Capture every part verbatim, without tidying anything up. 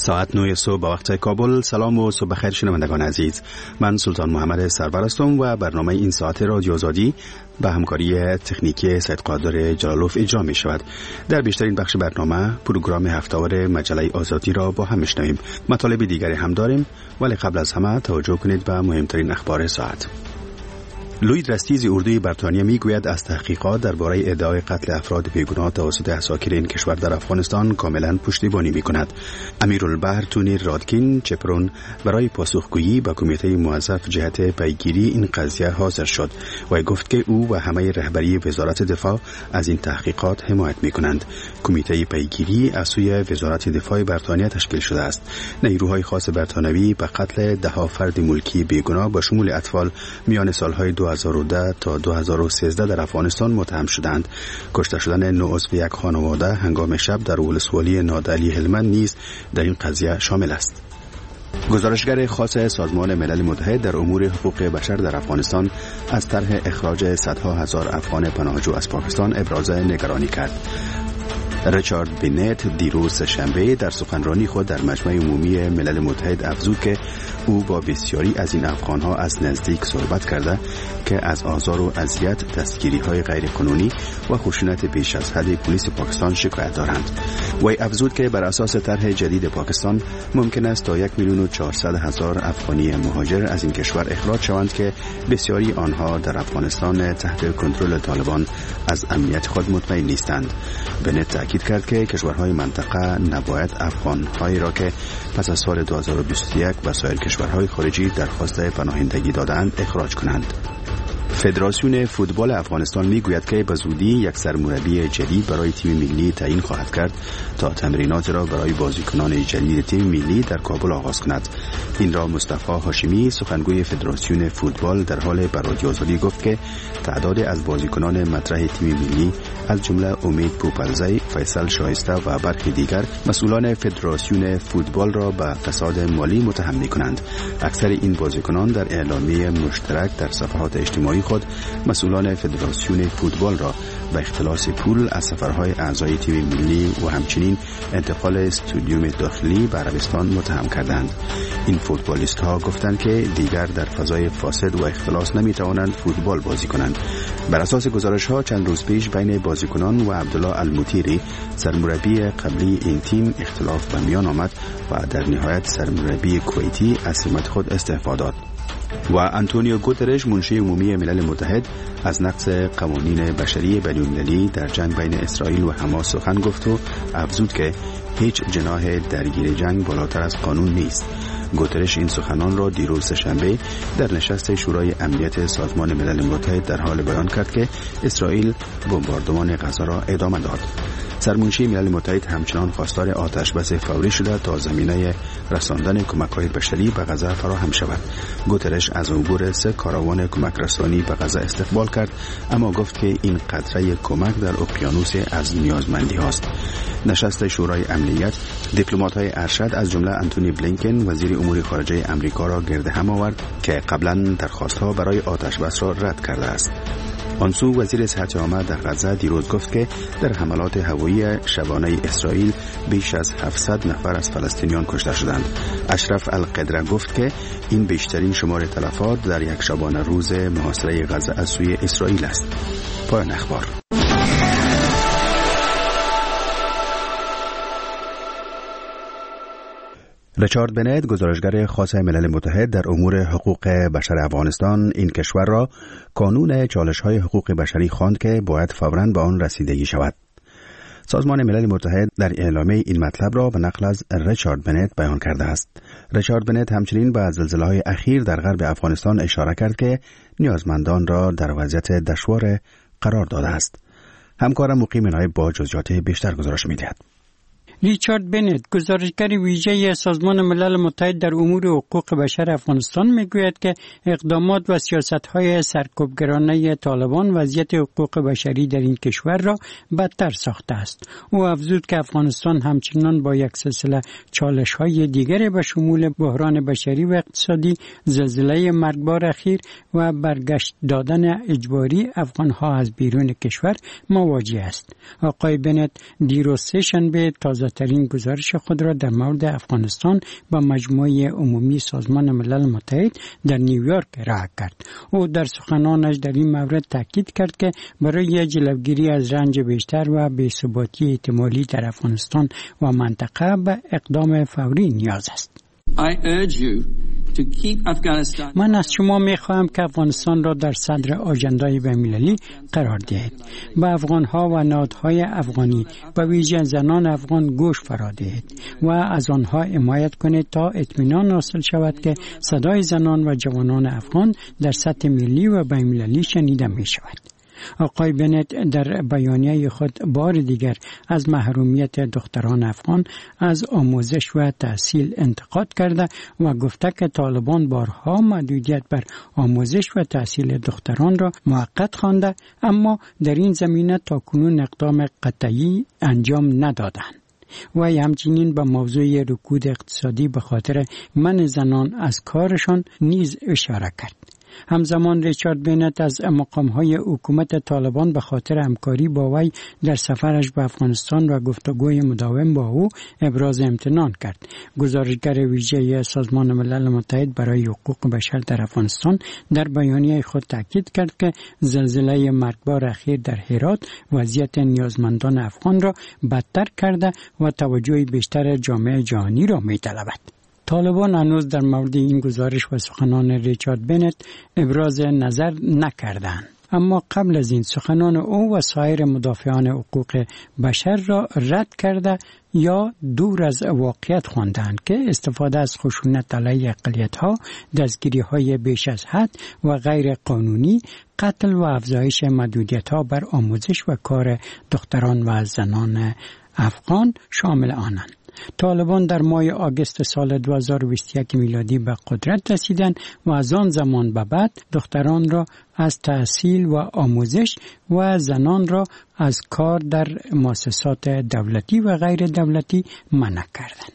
ساعت نه صبح به وقت کابل. سلام و صبح بخیر شنوندگان عزیز. من سلطان محمد سرور هستم و برنامه این ساعت رادیو آزادی به همکاری تکنیکی سید قادر جلالوف اجرا می شود. در بیشترین بخش برنامه پروگرام هفته‌وار مجله آزادی را با هم میشنویم. مطالب دیگری هم داریم، ولی قبل از همه توجه کنید به مهمترین اخبار ساعت. لوید رستیز اردوی بریتانیا میگوید از تحقیقات درباره ادعای قتل افراد بیگناه توسط عساکر این کشور در افغانستان کاملا پشتیبانی میکند. امیرالبحر تونی رادکین چپرون برای پاسخگویی به کمیته موظف جهت پیگیری این قضیه حاضر شد و گفت که او و همه رهبری وزارت دفاع از این تحقیقات حمایت میکنند. کمیته پیگیری از سوی وزارت دفاع بریتانیا تشکیل شده است. نیروهای خاص بریتانیایی به قتل ده ها فرد ملکی بیگناه با شمول اطفال میان سالهای دو هزار و ده تا دو هزار و سیزده در افغانستان متهم شدند. کشته شدن نه عضو یک خانواده هنگام شب در ولسوالی نادعلی هلمند نیز در این قضیه شامل است. گزارشگر خاص سازمان ملل متحد در امور حقوق بشر در افغانستان از طرح اخراج صدها هزار افغان پناهجو از پاکستان ابراز نگرانی کرد. ریچارد بینت دیروز شنبه در سخنرانی خود در مجمع عمومی ملل متحد افزود که او با بسیاری از این افغانها از نزدیک صحبت کرده که از آزار و اذیت، دستگیری‌های غیرقانونی و خشونت بیش از حد پلیس پاکستان شکایت دارند. وی افزود که بر اساس طرح جدید پاکستان ممکن است تا یک میلیون و چهارصد هزار افغانی مهاجر از این کشور اخراج شوند که بسیاری آنها در افغانستان تحت کنترل طالبان از امنیت خود مطمئن نیستند. بنت تأکید کرد که کشورهای منطقه نباید افغان‌هایی را که پس از سال دو هزار و بیست و یک و سایر کشورهای خارجی درخواست پناهندگی دادند اخراج کنند. فدراسیون فوتبال افغانستان میگوید که به زودی یک سرمربی جدید برای تیم ملی تعیین خواهد کرد تا تمرینات را برای بازیکنان جدید تیم ملی در کابل آغاز کند. این را مصطفی هاشمی سخنگوی فدراسیون فوتبال در حال به رادیو آزادی گفت که تعداد از بازیکنان مطرح تیم ملی از جمله امید پوپلزی، فیصل شایسته و برخی دیگر مسئولان فدراسیون فوتبال را به فساد مالی متهم می‌کنند. اکثر این بازیکنان در اعلامیه مشترک در صفحات اجتماعی خود مسئولان فدراسیون فوتبال را به اختلاس پول از سفرهای اعضای تیم ملی و همچنین انتقال استادیوم داخلی به عربستان متهم کردند. این فوتبالیست ها گفتند که دیگر در فضای فاسد و اختلاس نمی توانند فوتبال بازی کنند. بر اساس گزارش ها چند روز پیش بین بازیکنان و عبدالله المطیری سرمربی قبلی این تیم اختلاف به میان آمد و در نهایت سرمربی کویتی از سمت خود استعفا داد. و آنتونیو گوترش منشی عمومی ملل متحد از نقض قوانین بشری بین‌المللی در جنگ بین اسرائیل و حماس سخن گفت و افزود که هیچ جناح درگیر جنگ بالاتر از قانون نیست. گوترش این سخنان را دیروز شنبه در نشست شورای امنیت سازمان ملل متحد در حال بیان کرد که اسرائیل بمباردمان غزه را ادامه داد. سرمنشی ملل متحد همچنان خواستار آتش بس فوری شده تا زمینه رساندن کمک‌های بشری به غزه فراهم شود. گوترش از عبور سه کاروان کمک رسانی به غزه استقبال کرد، اما گفت که این قطره کمک در اقیانوس از نیازمندی هاست. نشست شورای امنیت دیپلمات‌های ارشد از جمله آنتونی بلینکن وزیر امور خارجه آمریکا را گرد هم آورد که قبلا درخواست‌ها برای آتش بس را رد کرده است. آنسو وزیر صحت عامه در غزه دیروز گفت که در حملات هوایی شبانه اسرائیل بیش از هفتصد نفر از فلسطینیان کشته شدند. اشرف القدره گفت که این بیشترین شمار تلفات در یک شبانه روز محاصره غزه از سوی اسرائیل است. پایان اخبار. ریچارد بینت گزارشگر خاص ملل متحد در امور حقوق بشر افغانستان این کشور را کانون چالش‌های حقوق بشری خواند که باید فوراً به آن رسیدگی شود. سازمان ملل متحد در اعلامیه این مطلب را به نقل از ریچارد بینت بیان کرده است. ریچارد بینت همچنین به زلزله‌های اخیر در غرب افغانستان اشاره کرد که نیازمندان را در وضعیت دشوار قرار داده است. همکارم مقیم نایب با جزئیات بیشتر گزارش می‌دهد. ریچارد بینت گزارشگر ویژه سازمان ملل متحد در امور حقوق بشر افغانستان میگوید که اقدامات و سیاست‌های سرکوبگرانه طالبان وضعیت حقوق بشری در این کشور را بدتر ساخته است. او افزود که افغانستان همچنان با یک سلسله چالش‌های دیگر به شمول بحران بشری و اقتصادی، زلزله مرگبار اخیر و برگشت دادن اجباری افغان‌ها از بیرون کشور مواجه است. آقای بینت دیروز سه شنبه تازه تازه‌ترین گزارش خود را در مورد افغانستان با مجمع عمومی سازمان ملل متحد در نیویورک ارائه کرد. او در سخنانش در این مورد تاکید کرد که برای جلوگیری از رنج بیشتر و بی‌ثباتی احتمالی در افغانستان و منطقه به اقدام فوری نیاز است. I urge you to keep Afghanistan. من از شما میخواهم که افغانستان را در صدر آژندای بین‌المللی قرار دهید. به افغانها و نهادهای افغانی و ویژه زنان افغان گوش فرا دهید و از آنها حمایت کنید تا اطمینان حاصل شود که صدای زنان و جوانان افغان در سطح ملی و بین‌المللی شنیده می شود. آقای بنت در بیانیه خود بار دیگر از محرومیت دختران افغان از آموزش و تحصیل انتقاد کرده و گفته که طالبان بارها محدودیت بر آموزش و تحصیل دختران را موقت خوانده، اما در این زمینه تاکنون اقدام قطعی انجام ندادند. و همچنین به موضوع رکود اقتصادی به خاطر منع زنان از کارشان نیز اشاره کرد. همزمان ریچارد بنت از مقام‌های حکومت طالبان به خاطر همکاری با وی در سفرش به افغانستان و گفتگوی مداوم با او ابراز امتنان کرد. گزارشگر ویژه سازمان ملل متحد برای حقوق بشر در افغانستان در بیانیه خود تاکید کرد که زلزله مرگبار اخیر در هرات وضعیت نیازمندان افغان را بدتر کرده و توجه بیشتر جامعه جهانی را می‌طلبد. طالبان هنوز در مورد این گزارش و سخنان ریچارد بنت ابراز نظر نکردند. اما قبل از این سخنان او و سایر مدافعان حقوق بشر را رد کرده یا دور از واقعیت خواندند که استفاده از خشونت علیه اقلیت‌ها، دستگیری‌های بیش از حد و غیر قانونی، قتل و افزایش محدودیت‌ها بر آموزش و کار دختران و زنان افغان شامل آنند. طالبان در ماه آگوست سال دو هزار و بیست و یک میلادی به قدرت رسیدند و از آن زمان به بعد دختران را از تحصیل و آموزش و زنان را از کار در مؤسسات دولتی و غیر دولتی منع کردند.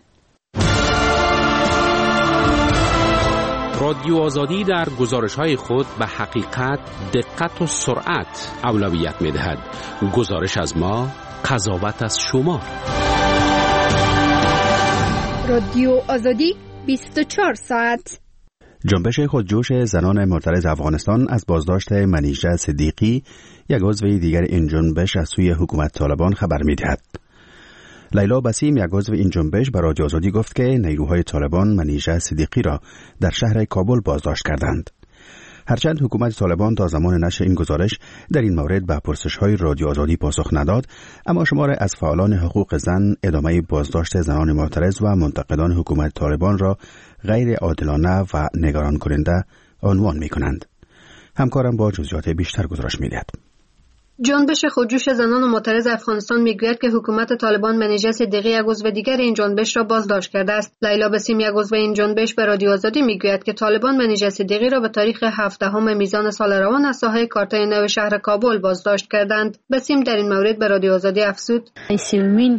رادیو آزادی در گزارش‌های خود به حقیقت، دقت و سرعت اولویت می‌دهد. گزارش از ما، قضاوت از شما. رادیو آزادی بیست و چهار ساعت. جنبش خودجوش زنان معترض افغانستان از بازداشت منیژه صدیقی، یک عضو دیگر این جنبش از سوی حکومت طالبان خبر می‌دهد. لیلا بسیم، یک عضو این جنبش، به رادیو آزادی گفت که نیروهای طالبان منیژه صدیقی را در شهر کابل بازداشت کردند. هرچند حکومت طالبان تا زمان نشر این گزارش در این مورد به پرسش‌های رادیو آزادی پاسخ نداد، اما شمار از فعالان حقوق زن ادامه بازداشت زنان معترض و منتقدان حکومت طالبان را غیر عادلانه و نگران کننده عنوان می‌کنند. همکارم با جزئیات بیشتر گزارش می‌دهد. جنبش خودجوش زنان معترض افغانستان میگوید که حکومت طالبان منیژه صدیقی، یک عضو دیگر این جنبش را بازداشت کرده است. لیلا بسیم، یک عضو این جنبش، به رادیو آزادی میگوید که طالبان منیژه صدیقی را به تاریخ هفدهم میزان سال روان از ساحه کارتای نو شهر کابل بازداشت کردند. بسیم در این مورد به رادیو آزادی افزود: سیومین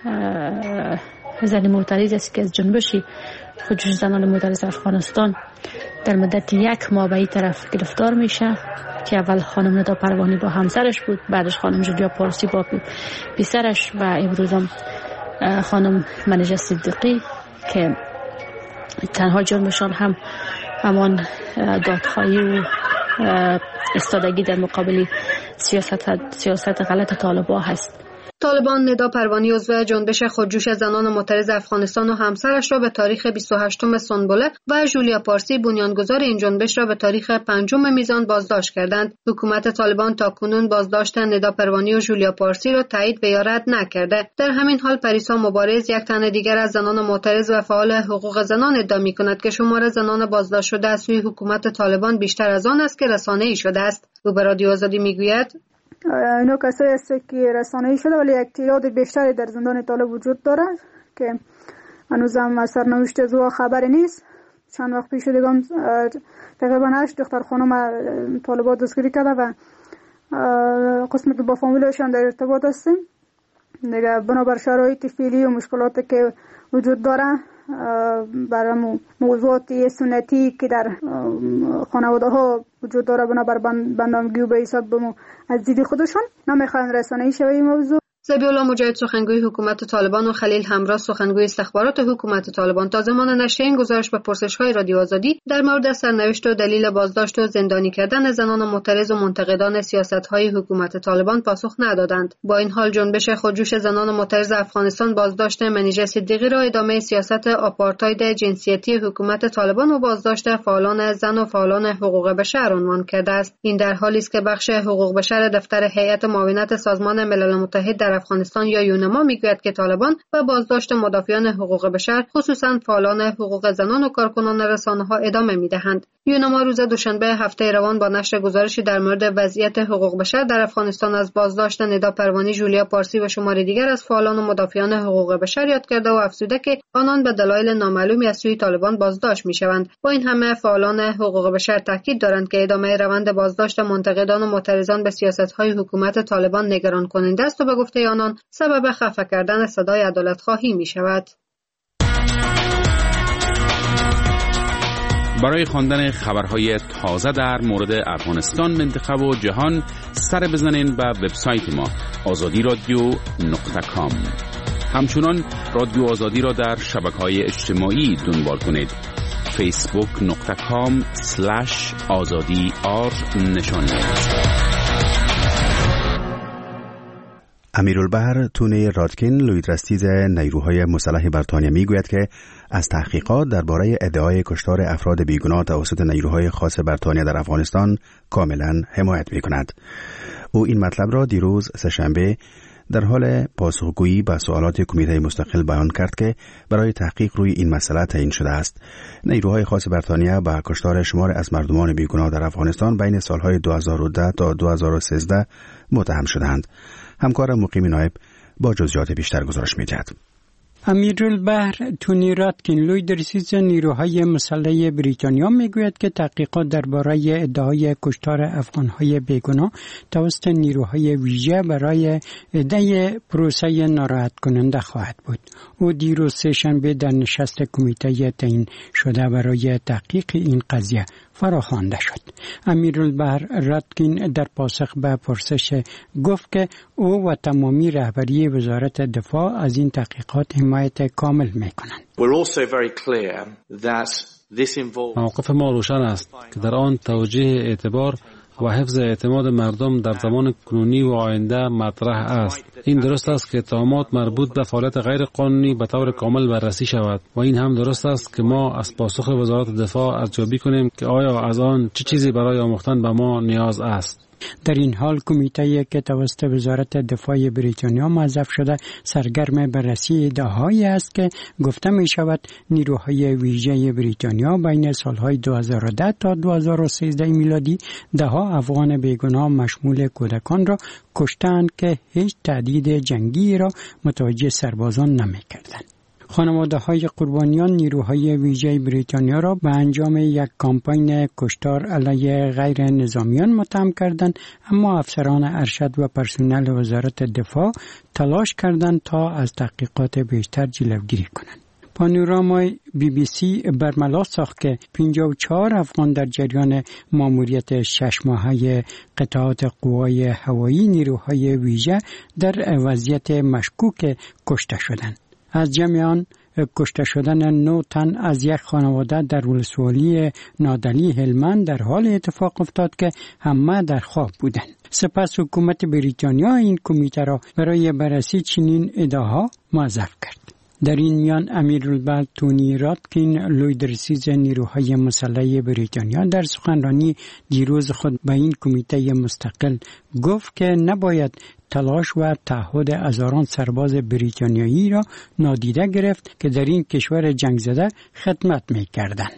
زن معترض است که از جنبش خودجوش زنان معترض افغانستان در مدت یک ماه به این طرف گرفتار میشه که اول خانم ندا پروانی با همسرش بود، بعدش خانم جولیا پارسی با پسرش و امروز هم خانم منیژه صدیقی که تنها جرمشان هم همان دادخواهی و ایستادگی در مقابل سیاست سیاست غلط طالبان هست. طالبان ندا پروانی، عضو جنبش خودجوش زنان معترض افغانستان، و همسرش را به تاریخ بیست و هشتم سنبله و جولیا پارسی، بنیانگذار این جنبش، را به تاریخ پنجم میزان بازداشت کردند. حکومت طالبان تاکنون بازداشت ندا پروانی و جولیا پارسی را تایید و یا رد نکرده. در همین حال پریسا مبارز، یک تن دیگر از زنان معترض و فعال حقوق زنان، ادعا می‌کند که شمار زنان بازداشت شده از سوی حکومت طالبان بیشتر از آن است که رسانه‌ای شده است. او به رادیو آزادی میگوید: اینا کسایی است که رسانه‌ای شده ولی یک تعداد بیشتری در زندان طالب وجود داره که هنوز هم از سرنوشت از او خبری نیست. چند وقت پیش دیگه تقریبا هشت دختر خانم طالبات دستگیری کرده و قسمت با فامیلشان در ارتباط هستیم. دیگه بنابر شرایط فعلی و مشکلاتی که وجود داره برای موضوعات سنتی که در خانواده ها وجود داره، بنابر بندامگی و به حساب بمو از دید خودشان نمیخواین رسانه‌ای شوی موضوع. ذبیح‌الله مجاهد سخنگوی حکومت طالبان و خلیل همراز سخنگوی استخبارات حکومت طالبان تا زمان نشر این گزارش به پرسش‌های رادیو آزادی در مورد سرنوشت و دلیل بازداشت و زندانی کردن زنان معترض و منتقدان سیاست‌های حکومت طالبان پاسخ ندادند. با این حال جنبش خودجوش زنان معترض افغانستان بازداشت منیژه صدیقی را ادامه سیاست آپارتاید جنسیتی حکومت طالبان و بازداشت فعالان زن و فعالان حقوق بشر عنوان کرده است. این در حالی است که بخش حقوق بشر دفتر هیئت معاونت سازمان ملل متحد در افغانستان یا یونما میگوید که طالبان و بازداشت مدافعان حقوق بشر خصوصا فعالان حقوق زنان و کارکنان رسانه‌ها ادامه میدهند. یونما روز دوشنبه هفته روان با نشر گزارشی در مورد وضعیت حقوق بشر در افغانستان از بازداشت ندا پروانی، جولیا پارسی و شماری دیگر از فعالان و مدافعان حقوق بشر یاد کرده و افزوده که آنان به دلایل نامعلومی از سوی طالبان بازداشت میشوند. با این همه فعالان حقوق بشر تاکید دارند که ادامه روند بازداشت منتقدان و معترضان به سیاست‌های حکومت طالبان نگران کننده است و به گفته آنان سبب خفه کردن صدای عدالت‌خواهی می‌شود. برای خواندن خبرهای تازه در مورد افغانستان، منطقه و جهان سر بزنین به وبسایت ما آزادی رادیو نقطه کام. همچنان رادیو آزادی را در شبکه‌های اجتماعی دنبال کنید. فیسبوک نقطه کام سلش آزادی آر نشان امیرالبحر تونی رادکین لویدرستیز نیروهای مسلح بریتانیا میگوید که از تحقیقات درباره ادعای کشتار افراد بیگناه توسط نیروهای خاص بریتانیا در افغانستان کاملا حمایت میکند. او این مطلب را دیروز سه‌شنبه در حال پاسخگویی به سوالات کمیته مستقل بیان کرد که برای تحقیق روی این مسئله تعیین شده است. نیروهای خاص بریتانیا به کشتار شمار از مردمان بیگناه در افغانستان بین سالهای دو هزار و ده تا دو هزار و سیزده متهم شدند. همکارم مقیم نایب با جزئیات بیشتر گزارش می‌دهد. امیرالبحر تونی رادکین لویدرستیز نیروهای مسلح بریتانیا میگوید که تحقیقات درباره ادعای کشتار افغانهای بیگناه توسط نیروهای ویژه برای ادعای پروسه ناراحت کننده خواهد بود. او دیروز سه‌شنبه در نشست کمیته تعیین شده برای تحقیق این قضیه فراخوانده شد. امیرالبحر رادکین در پاسخ به پرسش گفت که او و تمامی رهبری وزارت دفاع از این تحقیقات حمایت کامل می‌کنند. موقف ما روشن است که در آن توجیه اعتبار و حفظ اعتماد مردم در زمان کنونی و آینده مطرح است. این درست است که اتهامات مربوط به فعالیت غیر قانونی به طور کامل بررسی شود و این هم درست است که ما از پاسخ وزارت دفاع ارزیابی کنیم که آیا از آن چه چیزی برای آموختن به ما نیاز است. در این حال کمیته که توسط وزارت دفاع بریتانیا موظف شده سرگرم بررسی ادعاهایی است که گفته می شود نیروهای ویژه بریتانیا بین سالهای دو هزار و ده تا دو هزار و سیزده میلادی ده ها افغان بیگناه مشمول کودکان را کشتند که هیچ تهدید جنگی را متوجه سربازان نمی کردند. خانواده های قربانیان نیروهای ویژه بریتانیا را به انجام یک کامپاین کشتار علیه غیر نظامیان متهم کردند، اما افسران ارشد و پرسنل وزارت دفاع تلاش کردند تا از تحقیقات بیشتر جلوگیری کنند. پانورامای بی بی سی برملا ساخت که پنجاه و چهار افغان در جریان ماموریت شش ماهه قطعات قوای هوایی نیروهای ویژه در وضعیت مشکوک کشته شدند. از جمع آن کشته شدن نه تن از یک خانواده در ولسوالی نادلی هلمند در حال اتفاق افتاد که همه در خواب بودند. سپس حکومت بریتانیا این کمیته را برای بررسی چنین ادعاها موظف کرد. در این میان امیرالبحر تونی رادکین لویدرستیز نیروهای مسلح بریتانیا در سخنرانی دیروز خود به این کمیته مستقل گفت که نباید تلاش و تعهد هزاران سرباز بریتانیایی را نادیده گرفت که در این کشور جنگ زده خدمت می‌کردند.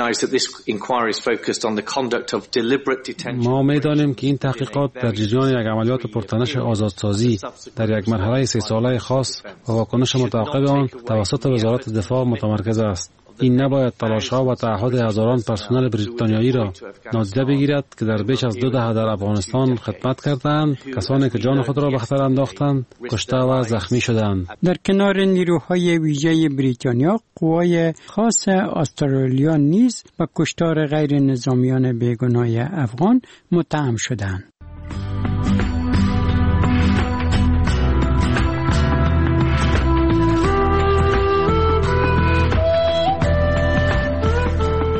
ما می‌دانیم که این تحقیقات در جریان یک عملیات پرتنش آزادسازی در یک مرحله سه ساله خاص و واکنش متعاقب آن توسط وزارت دفاع متمرکز است. این نباید تلاش‌ها و تعهد هزاران پرسنل بریتانیایی را نادیده بگیرد که در بیش از دو دهه در افغانستان خدمت کردند، کسانی که جان خود را به خطر انداختند، کشته و زخمی شدند. در کنار نیروهای ویژه بریتانیا، قوای خاص استرالیا نیز به کشتار غیر نظامیان بیگناه افغان متهم شدند.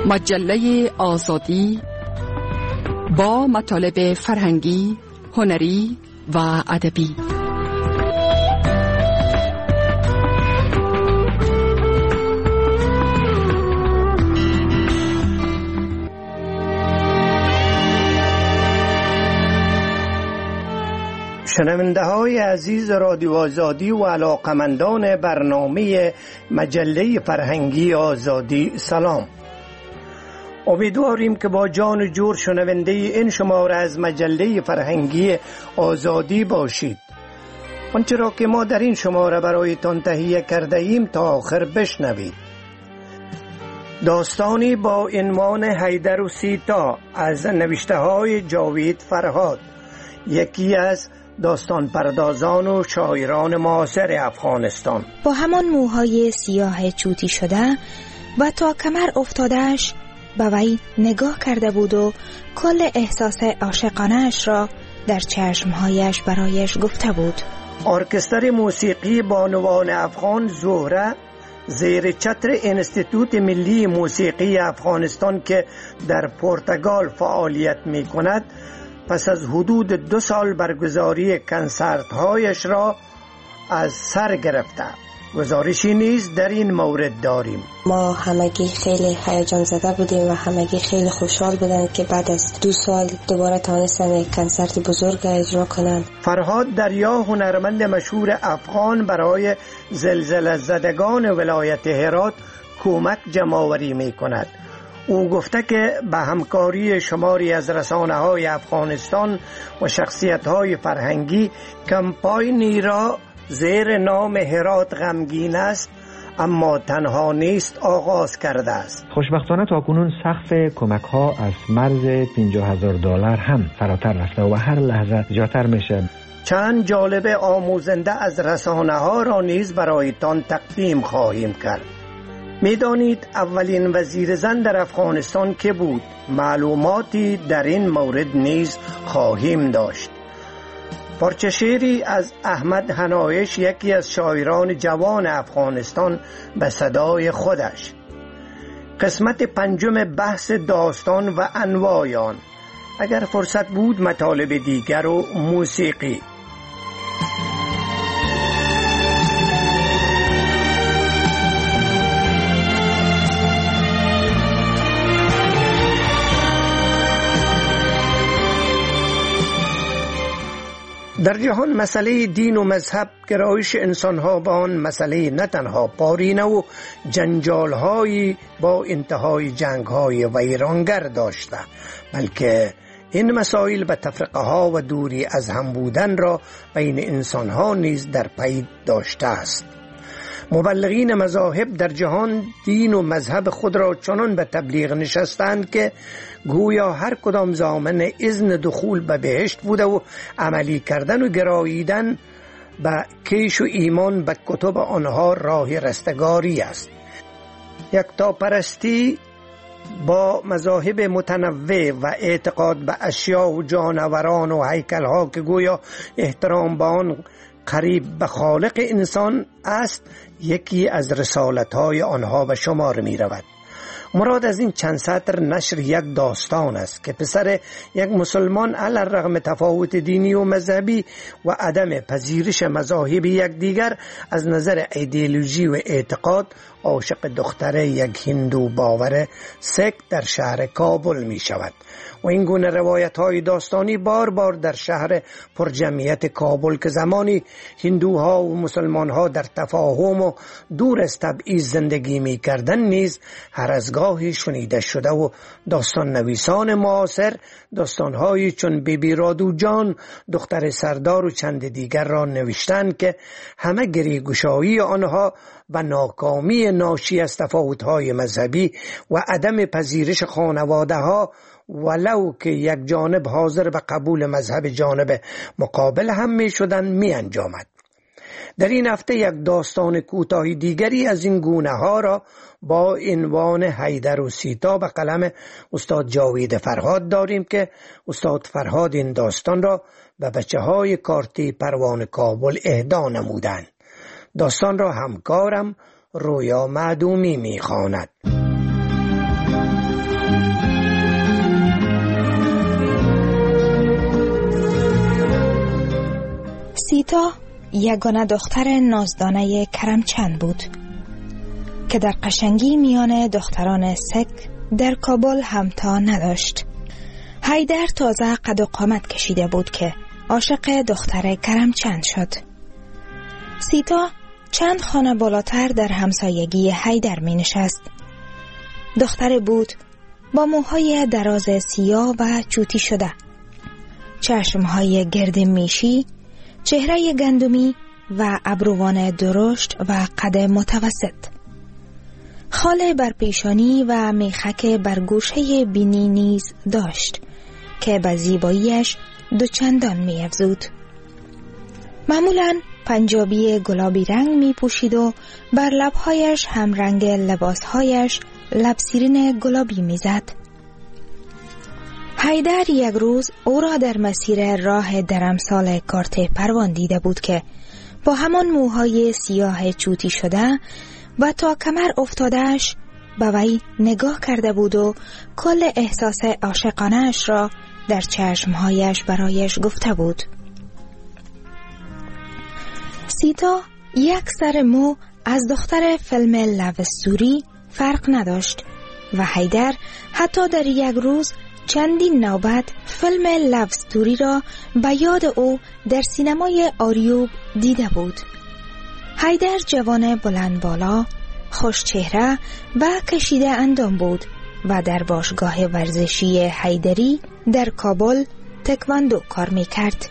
مجله آزادی با مطالب فرهنگی، هنری و ادبی. شنونده های عزیز رادیو آزادی و علاقمندان برنامه مجله فرهنگی آزادی، سلام. امیدواریم که با جان و جور شنونده این شماره از مجله فرهنگی آزادی باشید. آنچه را که ما در این شماره برایتان تهیه کرده ایم تا آخر بشنوید. داستانی با عنوان حیدر و سیتا از نوشته های جاوید فرهاد، یکی از داستان پردازان و شاعران معاصر افغانستان. با همان موهای سیاه چوتی شده و تا کمر افتادهش به وی نگاه کرده بود و کل احساس عاشقانه‌اش را در چشمهایش برایش گفته بود. ارکستر موسیقی بانوان افغان زهره زیر چتر انستیتوت ملی موسیقی افغانستان که در پرتغال فعالیت می کند، پس از حدود دو سال برگزاری کنسرت‌هایش را از سر گرفته. گزارشی نیز در این مورد داریم. ما همگی خیلی هیجان زده بودیم و همگی خیلی خوشحال بودن که بعد از دو سال دوباره توانستن یک کنسرت بزرگ اجرا کنند. فرهاد دریا، هنرمند مشهور افغان، برای زلزله زدگان ولایت هرات کمک جمع‌آوری می کند. او گفته که به همکاری شماری از رسانه‌های افغانستان و شخصیت‌های فرهنگی کمپاینی را زیر نام هرات غمگین است اما تنها نیست آغاز کرده است. خوشبختانه تاکنون سقف کمک‌ها از مرز پنجاه هزار دلار هم فراتر رفته و هر لحظه زیادتر میشه. چند جالب آموزنده از رسانه‌ها را نیز برایتان تقدیم خواهیم کرد. میدانید اولین وزیر زن در افغانستان که بود؟ معلوماتی در این مورد نیز خواهیم داشت. پارچه شعری از احمد حنایش، یکی از شاعران جوان افغانستان، به صدای خودش. قسمت پنجم بحث داستان و انواع آن. اگر فرصت بود مطالب دیگر و موسیقی. در جهان مسئله دین و مذهب، گرایش انسان‌ها به آن مسئله نه تنها پارینه و جنجال‌هایی با انتهای جنگ‌های ویرانگر داشته، بلکه این مسائل به تفرقه‌ها و دوری از هم بودن را بین انسان‌ها نیز در پی داشته است. مبلغین مذاهب در جهان دین و مذهب خود را چنان به تبلیغ نشستند که گویا هر کدام ضامن اذن دخول به بهشت بوده و عملی کردن و گراییدن به کیش و ایمان به کتب آنها راه رستگاری است. یکتاپرستی با مذاهب متنوع و اعتقاد به اشیاء و جانوران و هیکل‌ها که گویا احترام به آن قریب به خالق انسان است، یکی از رسالت‌های آنها به شمار می رود. مراد از این چند سطر نشر یک داستان است که پسر یک مسلمان علی الرغم تفاوت دینی و مذهبی و عدم پذیرش مذاهب یکدیگر از نظر ایدئولوژی و اعتقاد عاشق دختر یک هندو باور سک در شهر کابل می شود و این گونه روایت های داستانی بار بار در شهر پرجمعیت کابل که زمانی هندوها و مسلمانها در تفاهم و دور از تبعیض زندگی می کردن نیز هر از گاهی شنیده شده و داستان نویسان معاصر داستانهایی چون بیبی رادو جان، دختر سردار و چند دیگر را نوشتند که همه گریگشایی آنها و ناکامی ناشی از تفاوت‌های مذهبی و عدم پذیرش خانواده‌ها ولو که یک جانب حاضر به قبول مذهب جانب مقابل هم می شدن می انجامد. در این هفته یک داستان کوتاهی دیگری از این گونه ها را با عنوان حیدر و سیتا به قلم استاد جاوید فرهاد داریم که استاد فرهاد این داستان را به بچه های کارتی پروان کابل اهدا نمودند. داستان را همکارم رویا معدومی می خواند. سیتا یگانه دختر نازدانه کرمچند بود که در قشنگی میان دختران سک در کابل همتا نداشت. حیدر تازه قد و قامت کشیده بود که عاشق دختر کرمچند شد. سیتا چند خانه بالاتر در همسایگی حیدر می نشست. دختر بود با موهای دراز سیاه و چوتی شده، چشمهای گرد میشی، چهره گندمی و ابروان درشت و قد متوسط، خال بر پیشانی و میخک بر گوشه بینی نیز داشت که به زیباییش دوچندان می افزود. معمولاً پنجابی گلابی رنگ می پوشید و بر لبهایش هم رنگ لباسهایش لبسیرین گلابی می زد. حیدر یک روز او را در مسیر راه درمسال کارت پروان دیده بود که با همان موهای سیاه چوتی شده و تا کمر افتادهش به وی نگاه کرده بود و کل احساس عاشقانه‌اش را در چشمهایش برایش گفته بود. سیتا یک سر مو از دختر فیلم لوستوری فرق نداشت و حیدر حتی در یک روز چندین نوبت فیلم لوستوری را به یاد او در سینمای آریوب دیده بود. حیدر جوان بلند بالا، خوش چهره و کشیده اندام بود و در باشگاه ورزشی حیدری در کابل تکواندو کار می کرد.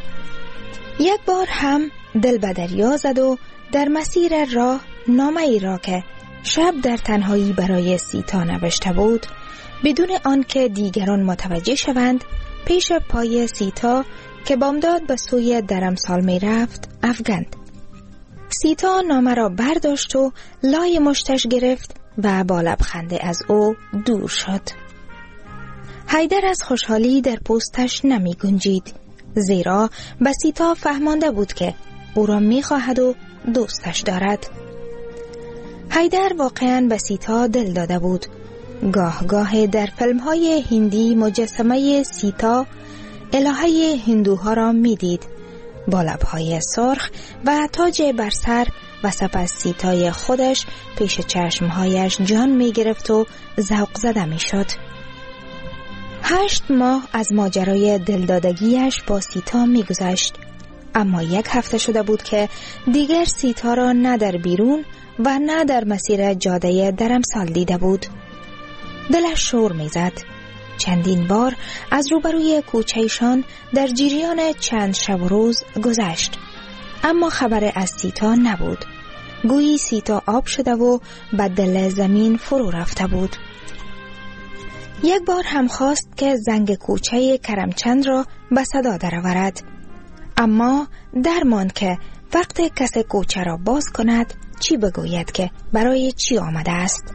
یک بار هم دل به دریا زد و در مسیر راه نامه ای را که شب در تنهایی برای سیتا نوشته بود بدون آنکه دیگران متوجه شوند پیش پای سیتا که بامداد به سوی درمسال می رفت افگند. سیتا نامه را برداشت و لای مشتش گرفت و با لبخند از او دور شد. حیدر از خوشحالی در پوستش نمی گنجید، زیرا به سیتا فهمانده بود که او را می خواهد و دوستش دارد. حیدر واقعاً به سیتا دل داده بود. گاه گاه در فیلم های هندی مجسمه سیتا الهه هندوها را می دید با لبهای سرخ و تاج بر سر و سپس سیتای خودش پیش چشمهایش جان می گرفت و ذوق زده می شد. هشت ماه از ماجرای دلدادگیش با سیتا می گذشت، اما یک هفته شده بود که دیگر سیتا را نه در بیرون و نه در مسیر جاده درمسال دیده بود. دلش شور می زد. چندین بار از روبروی کوچه‌شان در جریان چند شب و روز گذشت، اما خبر از سیتا نبود. گویی سیتا آب شده و به دل زمین فرو رفته بود. یک بار هم خواست که زنگ کوچه کرمچند را به صدا درآورد، اما درماند که وقت کس کوچه را باز کند چی بگوید که برای چی آمده است.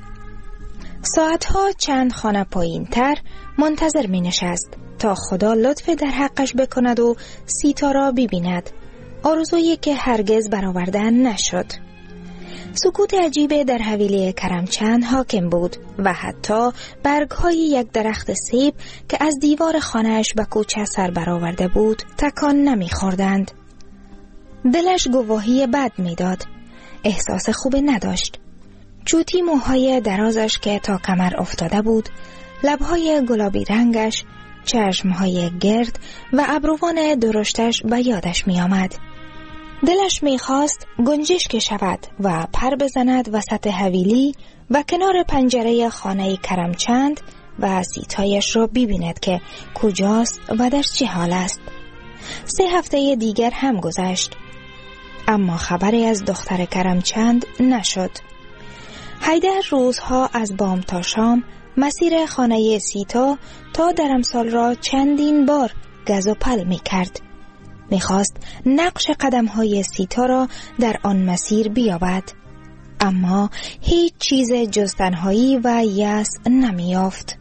ساعتها چند خانه پایین تر منتظر می نشست تا خدا لطف در حقش بکند و سیتا را ببیند، آرزویی که هرگز برآورده نشد. سکوت عجیب در حویلی کرمچند حاکم بود و حتی برگ‌های یک درخت سیب که از دیوار خانه‌اش به کوچه سر برآورده بود تکان نمی‌خوردند. دلش گواهی بد می‌داد. احساس خوب نداشت. چوتی موهای درازش که تا کمر افتاده بود، لب‌های گلابی رنگش، چشم‌های گرد و ابروان درشتش به یادش می‌آمد. دلش می‌خواست گنجشک شود و پر بزند وسط حویلی و کنار پنجره خانه کرمچند و سیتایش را ببیند که کجاست و در چه حال است. سه هفته دیگر هم گذشت، اما خبری از دختر کرمچند نشد. حیدر روزها از بام تا شام مسیر خانه سیتا تا درمسال را چندین بار گز و پل می کرد. می خواست نقش قدم های سیتا را در آن مسیر بیابد، اما هیچ چیز جز تنهایی و یأس نمی یافت.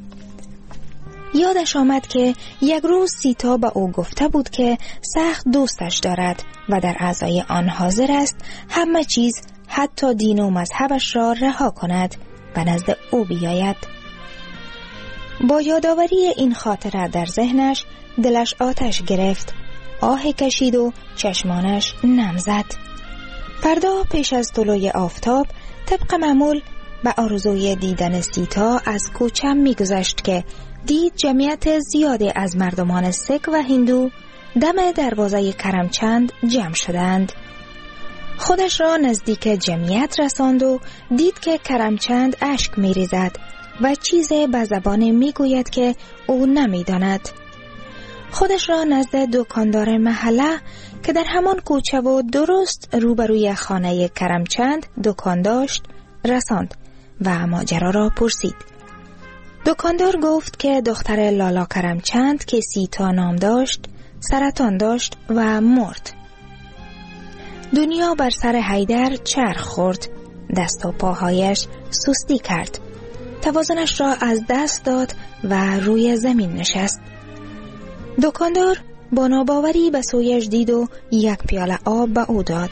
یادش آمد که یک روز سیتا به او گفته بود که سخت دوستش دارد و در اعضای آن حاضر است همه چیز حتی دین و مذهبش را رها کند و نزد او بیاید. با یادآوری این خاطره در ذهنش دلش آتش گرفت آه کشید و چشمانش نم زد. فردا پیش از طلوع آفتاب طبق معمول به آرزوی دیدن سیتا از کوچه می‌گذشت که دید جمعیت زیادی از مردمان سیک و هندو دم دروازه کرمچند جمع شدند. خودش را نزدیک جمعیت رساند و دید که کرمچند اشک می‌ریزد و چیزی به زبان میگوید که او نمیداند. خودش را نزد دکاندار محله که در همان کوچه و درست روبروی خانه کرمچند دکان داشت رساند و ماجرا را پرسید. دکاندار گفت که دختر لالا کرمچند که سیتا نام داشت سرطان داشت و مرد. دنیا بر سر حیدر چرخ خورد، دست و پاهایش سستی کرد، توازنش را از دست داد و روی زمین نشست. دکاندار با ناباوری به سویش دید و یک پیاله آب به او داد.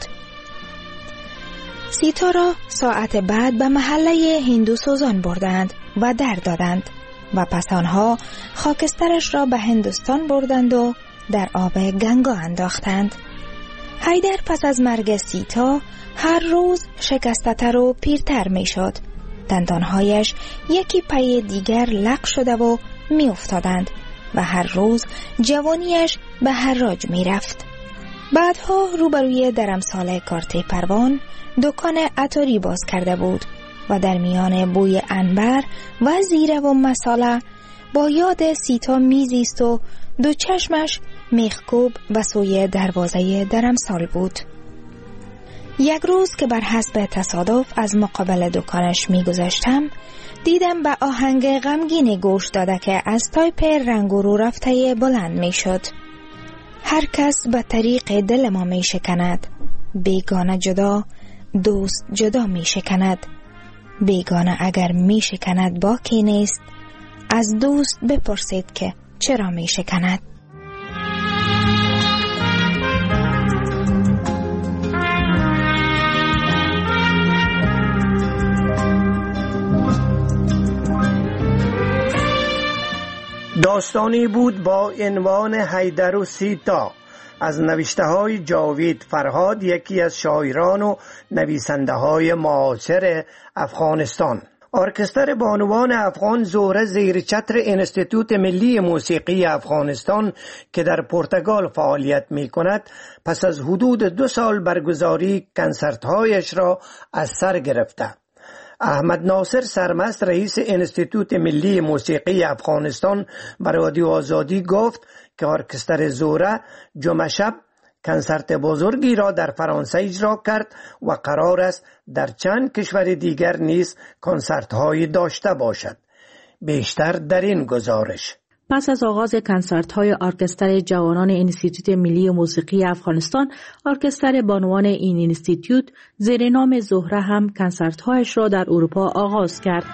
سیتا را ساعت بعد به محله هندو سوزان بردند و در دادند و پس آنها خاکسترش را به هندوستان بردند و در آب گنگا انداختند. حیدر پس از مرگ سیتا هر روز شکستتر و پیرتر می شد. دندانهایش یکی پی دیگر لق شده و می افتادند و هر روز جوانیش به حراج می رفت. بعدها روبروی درمساله کارت پروان دکان عطاری باز کرده بود و در میان بوی عنبر و زیره و مساله با یاد سیتا میزیست و دو چشمش میخکوب و سوی دروازه درمسال بود. یک روز که بر حسب تصادف از مقابل دکانش میگذشتم دیدم به آهنگ غمگین گوش داده که از تایپ رنگ و رو رفته بلند میشد. هر کس به طریق دل ما می شکند، بیگانه جدا دوست جدا می شکند. بیگانه اگر می شکند باکی نیست، از دوست بپرسید که چرا می شکند. داستانی بود با عنوان حیدر و سیتا از نوشته های جاوید فرهاد، یکی از شاعران و نویسنده های معاصر افغانستان. ارکستر بانوان افغان زهره زیر چتر انستیتوت ملی موسیقی افغانستان که در پرتغال فعالیت می کند پس از حدود دو سال برگزاری کنسرت هایش را از سر گرفته. احمد ناصر سرمست رئیس انستیتوت ملی موسیقی افغانستان به رادیو آزادی گفت که ارکستر زهره جمعه شب کنسرت بزرگی را در فرانسه اجرا کرد و قرار است در چند کشور دیگر نیز کنسرت هایی داشته باشد. بیشتر در این گزارش. پس از آغاز کنسرت‌های ارکستر جوانان انستیتوت ملی موسیقی افغانستان، ارکستر بانوان این انستیتوت زیر نام زهره هم کنسرت‌هایش را در اروپا آغاز کرد.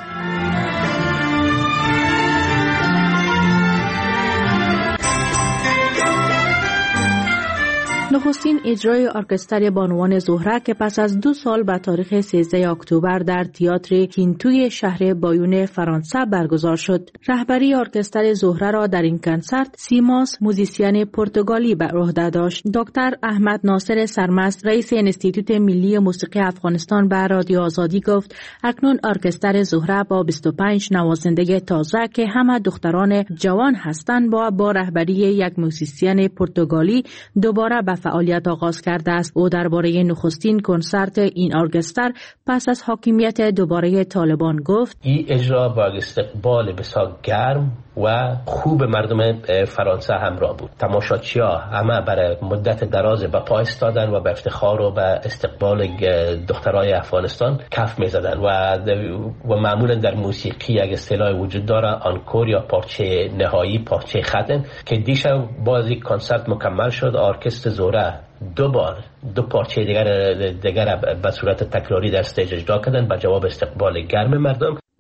نخستین اجرای ارکستر بانوان زهره که پس از دو سال به تاریخ سیزده اکتبر در تئاتر کینتوی شهر بایون فرانسه برگزار شد. رهبری ارکستر زهره را در این کنسرت سیماس موزیسین پرتغالی بر عهده داشت. دکتر احمد ناصر سرمست رئیس انستیتوت ملی موسیقی افغانستان به رادیو آزادی گفت اکنون ارکستر زهره با بیست و پنج نوازنده تازه که همه دختران جوان هستند با با رهبری یک موزیسین پرتغالی دوباره به فعالیت آغاز کرده است. او درباره نخستین کنسرت این ارکستر پس از حاکمیت دوباره طالبان گفت این اجرا با استقبال بسیار گرم و خوب مردم فرانسه همراه بود. تماشاچی‌ها همه برای مدت دراز به پا ایستادن و به افتخار و به استقبال دخترای افغانستان کف می‌زدن و و معمولا در موسیقی یک اصطلاح وجود داره آنکور یا پارچه نهایی، پارچه ختم، که دیشب بازی کنسرت مکمل شد. ارکستر زهره دو بار دو پارچه دیگر دیگر به صورت تکراری در استیج اجرا کردن به جواب استقبال گرم مردم.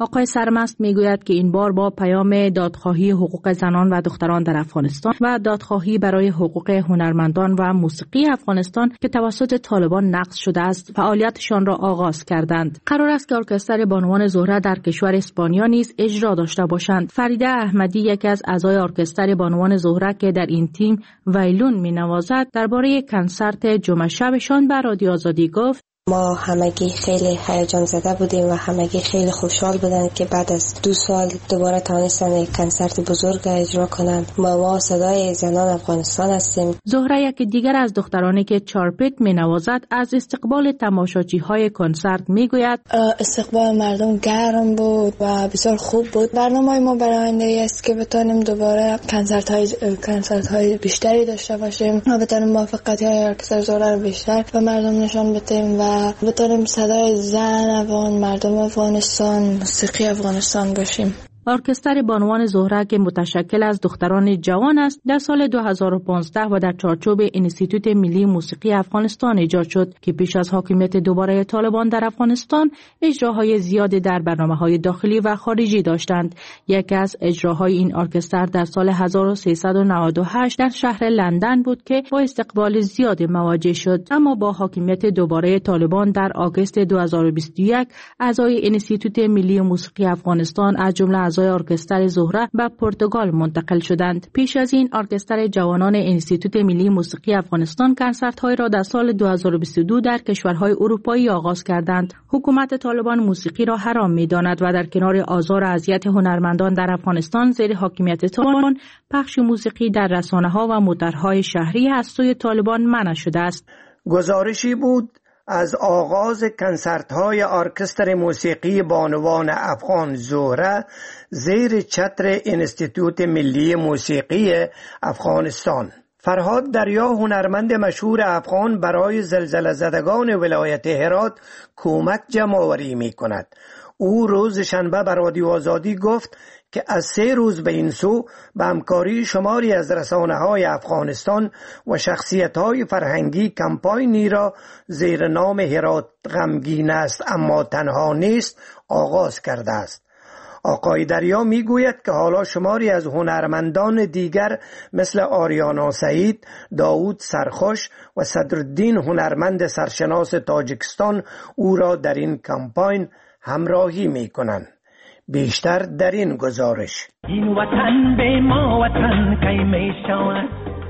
آقای سرمست میگوید که این بار با پیام دادخواهی حقوق زنان و دختران در افغانستان و دادخواهی برای حقوق هنرمندان و موسیقی افغانستان که توسط طالبان نقض شده است، فعالیتشان را آغاز کردند. قرار است که ارکستر بانوان زهره در کشور اسپانیا نیز اجرا داشته باشند. فریده احمدی، یکی از اعضای ارکستر بانوان زهره که در این تیم ویلون می‌نوازد، درباره کنسرت جمعه شبشان بر رادیو آزادی گفت: ما همگی خیلی هیجان زده بودیم و همگی خیلی خوشحال بودن که بعد از دو سال دوباره توانستن یک کنسرت بزرگ اجرا کنند. ما ما صدای زنان افغانستان هستیم. زهره، یک دیگر از دخترانی که چارپت می نوازد، از استقبال تماشاچی های کنسرت می گوید: استقبال مردم گرم بود و بسیار خوب بود. برنامه ما برای آینده است که بتانیم دوباره کنسرت های کنسرت های بیشتری داشته باشیم و بتانیم موفقیت های ارکستر زهره رو بیشتر به مردم نشان بدیم و بتونیم صدای زن افغان، مردم افغانستان، موسیقی افغانستان باشیم. ارکستر بانوان زهره که متشکل از دختران جوان است، در سال دو هزار و پانزده و در چارچوب انستیتوت ملی موسیقی افغانستان ایجاد شد که پیش از حاکمیت دوباره طالبان در افغانستان اجراهای زیادی در برنامه‌های داخلی و خارجی داشتند. یکی از اجراهای این ارکستر در سال هزار و سیصد و نود و هشت در شهر لندن بود که با استقبال زیادی مواجه شد، اما با حاکمیت دوباره طالبان در آگوست دو هزار و بیست و یک اعضای انستیتوت ملی موسیقی افغانستان از جمله اعضای ارکستر زهره به پرتغال منتقل شدند. پیش از این ارکستر جوانان انستیتوت ملی موسیقی افغانستان کنسرت‌های را در سال دو هزار و بیست و دو در کشورهای اروپایی آغاز کردند. حکومت طالبان موسیقی را حرام می‌داند و در کنار آزار و اذیت هنرمندان در افغانستان زیر حاکمیت طالبان، پخش موسیقی در رسانه‌ها و موترهای شهری از سوی طالبان منع شده است. گزارشی بود از آغاز کنسرت‌های ارکستر موسیقی بانوان افغان زهره زیر چتر انستیتوت ملی موسیقی افغانستان. فرهاد دریا، هنرمند مشهور افغان، برای زلزله زدگان ولایت هرات کمک جمع‌آوری می‌کند. او روز شنبه بر رادیو آزادی گفت که از سه روز به این سو به همکاری شماری از رسانه‌های افغانستان و شخصیت‌های فرهنگی کمپاینی را زیر نام هرات غمگین است اما تنها نیست آغاز کرده است. آقای دریا میگوید که حالا شماری از هنرمندان دیگر مثل آریانا سعید، داوود سرخوش و صدرالدین هنرمند سرشناس تاجیکستان او را در این کمپاین همراهی می‌کنند. بیشتر در این گزارش. این وطن به ما وطن کی میشود.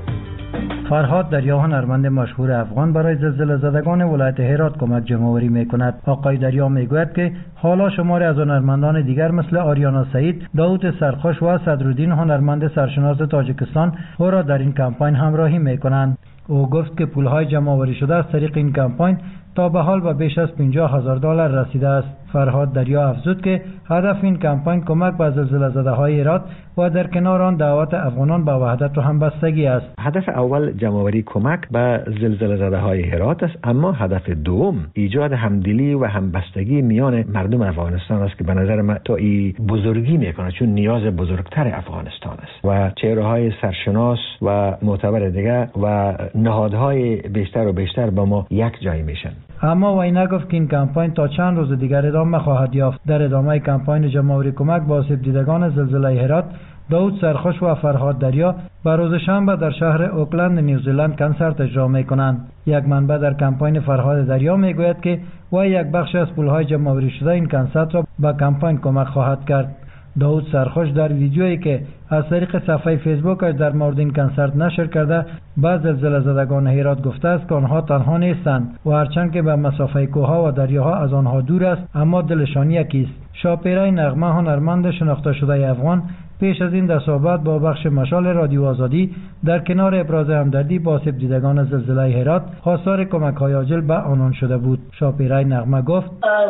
فرهاد دریا، هنرمند مشهور افغان، برای زلزله زدگان ولایت هرات کمک جمع‌آوری می‌کند. آقای دریا میگوید که حالا شماری از هنرمندان دیگر مثل آریانا سعید، داوود سرخوش و صدرالدین هنرمند سرشناس تاجیکستان او را در این کمپاین همراهی می‌کنند. او گفت که پول‌های جمع‌آوری شده از طریق این کمپاین تا به حال به بیش از پنجاه هزار دلار رسیده است. فرهاد دریا افزود که هدف این کمپاین کمک به زلزله زده‌های هرات و در کنار آن دعوت افغانان به وحدت و همبستگی است. هدف اول جمع‌آوری کمک به زلزله زده‌های هرات است، اما هدف دوم ایجاد همدلی و همبستگی میان مردم افغانستان است که به نظر من تا این بزرگی میکنه، چون نیاز بزرگتر افغانستان است و چهره‌های سرشناس و معتبر دیگر و نهادهای بیشتر و بیشتر با ما یک جای میشن. اما وی نگفت که این کمپاین تا چند روز دیگر ادامه خواهد یافت. در ادامه کمپاین جمع‌آوری کمک با آسیب دیدگان زلزله هرات، داوود سرخوش و فرهاد دریا بر روز شنبه در شهر اوکلند نیوزیلند کنسرت اجرا می‌کنند. یک منبع در کمپاین فرهاد دریا میگوید که وی یک بخش از پول‌های جمع‌آوری شده این کنسرت را به کمپاین کمک خواهد کرد. داوود سرخوش در ویدیویی که از طریق صفحه فیسبوکش در مورد این کنسرت نشر کرده، به زلزله زدگان هرات گفته است که آنها تنها نیستند و هرچند که به مسافه کوهها و دریاها از آنها دور است، اما دلشان یکی است. شاپیره نغمه، هنرمند شناخته شده افغان، پیش از این در صحبت با بخش مشال رادیو آزادی در کنار ابراز همدردی با آسیب دیدگان زلزله هرات خواستار کمک‌های عاجل به آنان شده بود. شاپیره نغمه گفت: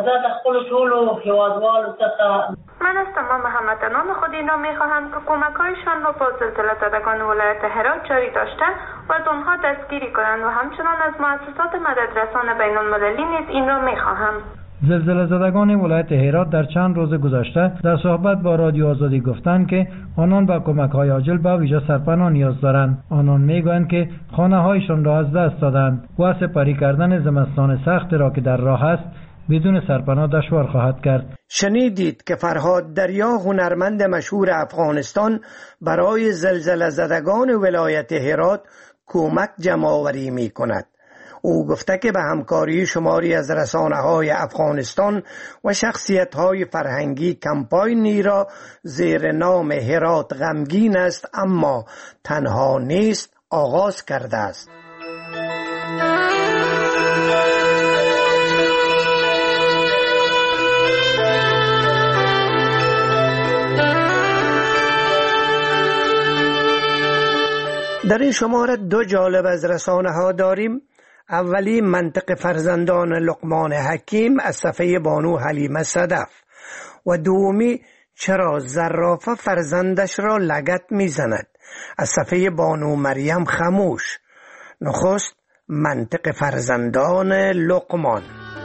من از تمام هموطنان خود این را می‌خواهم که کمک‌هایشان را با زلزله زدگان ولایت هرات جاری داشته و از آنها دستگیری کنند و همچنان از مؤسسات مددرسان بین‌المللی نیز این را می‌خواهم. زلزله زدگان ولایت هرات در چند روز گذشته در صحبت با رادیو آزادی گفتند که آنان به کمک‌های عاجل به ویژه سرپناه نیاز دارند. آنان میگویند که خانه‌هایشان را از دست دادند و سپری کردن زمستان سخت را که در راه است بدون سرپناه دشوار خواهد کرد. شنیدید که فرهاد دریا هنرمند مشهور افغانستان برای زلزله زدگان ولایت هرات کمک جمع‌آوری می کند. او گفته که به همکاری شماری از رسانه‌های افغانستان و شخصیت‌های فرهنگی کمپاینی را زیر نام هرات غمگین است اما تنها نیست آغاز کرده است. در این شماره دو جالب از رسانه‌ها داریم. اولی منطق فرزندان لقمان حکیم از صفحه بانو حلیمه صدف و دومی چرا زرافه فرزندش را لگد میزند از صفحه بانو مریم خموش. نخست منطق فرزندان لقمان.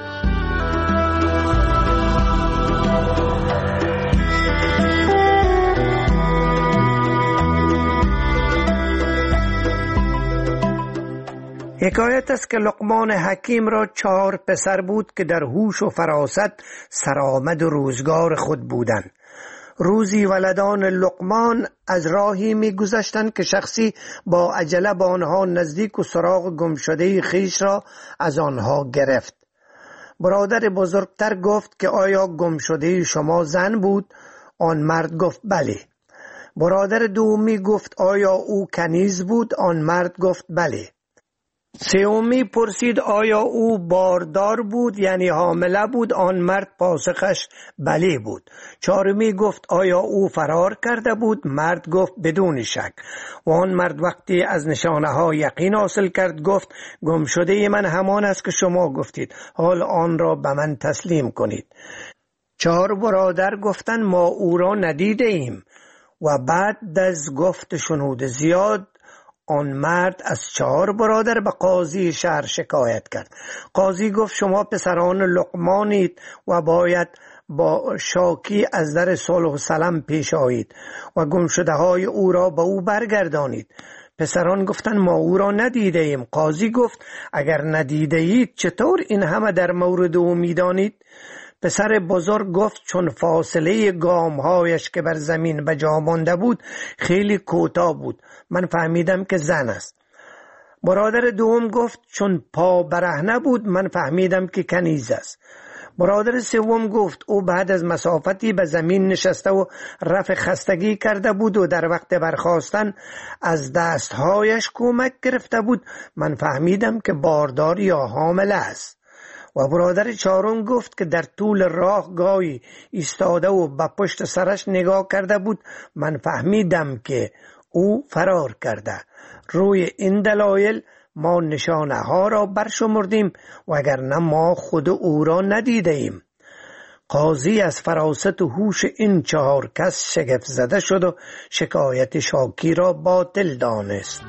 حکایت است که لقمان حکیم را چهار پسر بود که در هوش و فراست سرآمد و روزگار خود بودند. روزی ولدان لقمان از راهی می گذشتند که شخصی با عجله با آنها نزدیک و سراغ گمشده خویش را از آنها گرفت. برادر بزرگتر گفت که آیا گمشده شما زن بود؟ آن مرد گفت بله. برادر دومی گفت آیا او کنیز بود؟ آن مرد گفت بله. سومی پرسید آیا او باردار بود یعنی حامله بود؟ آن مرد پاسخش بله بود. چهارمی گفت آیا او فرار کرده بود؟ مرد گفت بدون شک. و آن مرد وقتی از نشانه ها یقین حاصل کرد گفت گم شده من همان است که شما گفتید، حال آن را به من تسلیم کنید. چهار برادر گفتند ما او را ندیده ایم و بعد از گفت شنود زیاد آن مرد از چهار برادر به قاضی شهر شکایت کرد. قاضی گفت شما پسران لقمانید و باید با شاکی از در صلح و سلام پیش آیید و گمشده های او را به او برگردانید. پسران گفتند ما او را ندیده ایم. قاضی گفت اگر ندیده اید چطور این همه در مورد او میدانید؟ پسر بزرگ گفت چون فاصله گامهایش که بر زمین به جا مانده بود خیلی کوتاه بود، من فهمیدم که زن است. برادر دوم گفت چون پا برهنه بود من فهمیدم که کنیز است. برادر سوم گفت او بعد از مسافتی به زمین نشسته و رفع خستگی کرده بود و در وقت برخاستن از دستهایش کمک گرفته بود، من فهمیدم که باردار یا حامله است. و برادر چهارم گفت که در طول راه گاهی ایستاده و به پشت سرش نگاه کرده بود، من فهمیدم که او فرار کرده. روی این دلایل ما نشانه ها را برشمردیم وگرنه ما خود او را ندیده ایم. قاضی از فراست و هوش این چهار کس شگفت زده شد و شکایت شاکی را باطل دانست.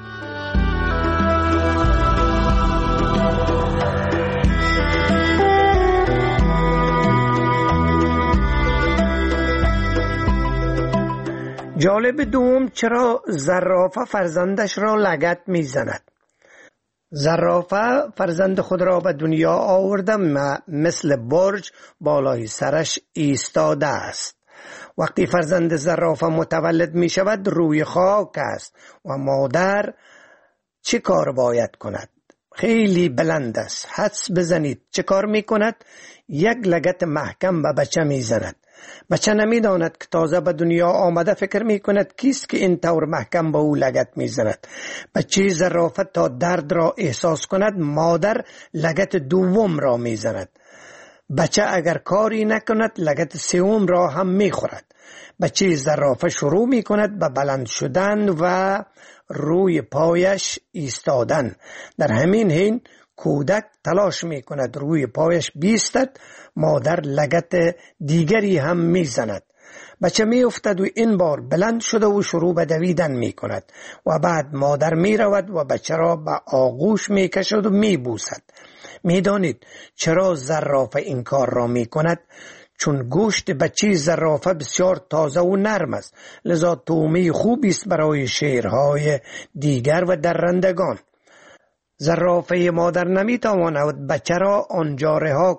جالب دوم چرا زرافه فرزندش را لگد میزند. زرافه فرزند خود را به دنیا آورده مثل برج بالای سرش ایستاده است. وقتی فرزند زرافه متولد می شود روی خاک است و مادر چه کار باید کند؟ خیلی بلند است. حدس بزنید چه کار می کند؟ یک لگد محکم به بچه می زند. بچه نمی داند که تازه به دنیا آمده، فکر می کند کیست که این طور محکم به او لگد می زند. بچه زرافه تا درد را احساس کند مادر لگد دوم را می زند. بچه اگر کاری نکند لگد سوم را هم می خورد. بچه زرافه شروع می کند به بلند شدن و روی پایش ایستادن. در همین حین کودک تلاش می کند روی پایش بیستد، مادر لگد دیگری هم می زند. بچه می افتد و این بار بلند شده و شروع به دویدن می کند و بعد مادر می رود و بچه را به آغوش می کشد و می بوسد. می دانید چرا زرافه این کار را می کند؟ چون گوشت بچه زرافه بسیار تازه و نرم است، لذا طعمه خوبی است برای شیرهای دیگر و درندگان. زرافه مادر نمی تواند بچه را آنجا رها کند.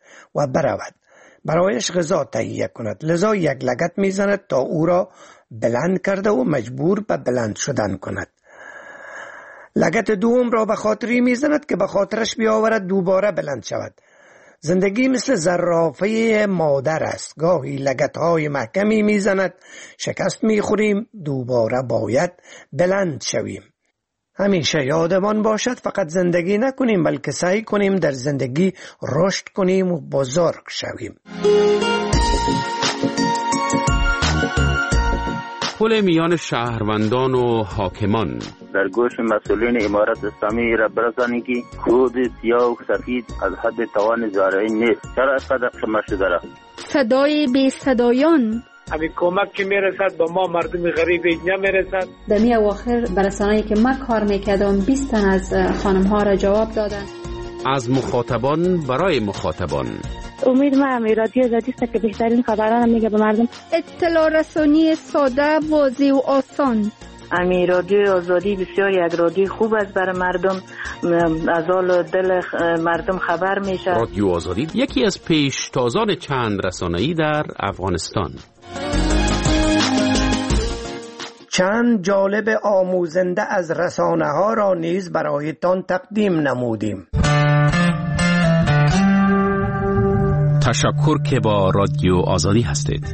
و برود برایش غذا تهیه کند. لذا یک لگد میزند تا او را بلند کرده و مجبور به بلند شدن کند. لگد دوم را به خاطری میزند که به خاطرش بیاورد دوباره بلند شود. زندگی مثل زرافه مادر است. گاهی لگدهای محکمی میزند، شکست میخوریم، دوباره باید بلند شویم. همیشه یادمان باشد فقط زندگی نکنیم بلکه سعی کنیم در زندگی رشد کنیم و بزرگ شویم. پل میان شهروندان و حاکمان در گوش مسئولین امارت اسلامی را برسانید که خود سیاه و سفید از حد توان زارعین نیست. چرا اینقدر شما شده را؟ صدای بی صدایان همین کمک که میرسد با ما مردم غریب اینجا میرسد. در می اواخر برسانه‌ای که من کار میکردم بیست تن از خانم ها را جواب دادن. از مخاطبان برای مخاطبان. امید من رادیو آزادی است که بهترین خبران میگه به مردم. اطلاع رسانی ساده، واضح و آسان. امی رادیو آزادی بسیار یک رادیو خوب است برای مردم، از حال دل مردم خبر میشه. رادیو آزادی یکی از پیشتازان چند رسانه‌ای در افغانستان. چند جالب آموزنده از رسانه ها را نیز برایتان تقدیم نمودیم. تشکر که با رادیو آزادی هستید.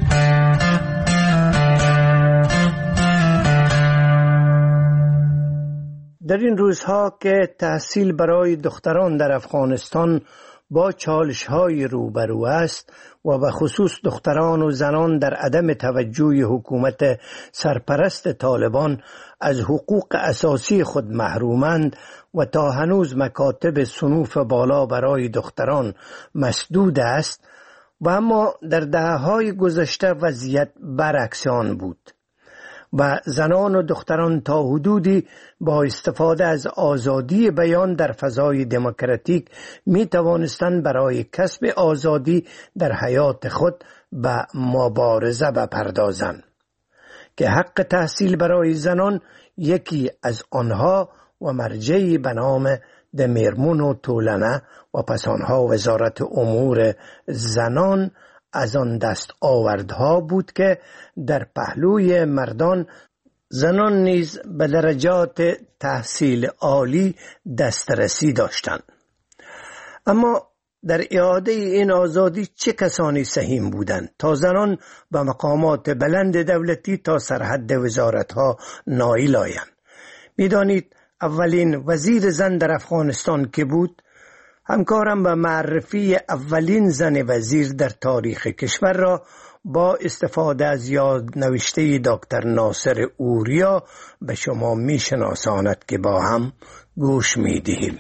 در این روزها که تحصیل برای دختران در افغانستان با چالش‌های روبرو است و به خصوص دختران و زنان در عدم توجه حکومت سرپرست طالبان از حقوق اساسی خود محرومند و تا هنوز مکاتب صنوف بالا برای دختران مسدود است و اما در دهه‌های گذشته وضعیت برعکس آن بود و زنان و دختران تا حدودی با استفاده از آزادی بیان در فضای دموکراتیک می توانستند برای کسب آزادی در حیات خود به مبارزه بپردازند که حق تحصیل برای زنان یکی از آنها و مرجعی به نام دمیرمون و طولنه و پس آنها وزارت امور زنان از آن دست آوردها بود که در پهلوی مردان زنان نیز به درجات تحصیل عالی دسترسی داشتند. اما در اعاده این آزادی چه کسانی سهیم بودند تا زنان به مقامات بلند دولتی تا سرحد وزارتها نائل آیند؟ می‌دانید اولین وزیر زن در افغانستان که بود، همکارم به معرفی اولین زن وزیر در تاریخ کشور را با استفاده از یادنوشته دکتر ناصر اوریا به شما می شناساند که با هم گوش می دهیم.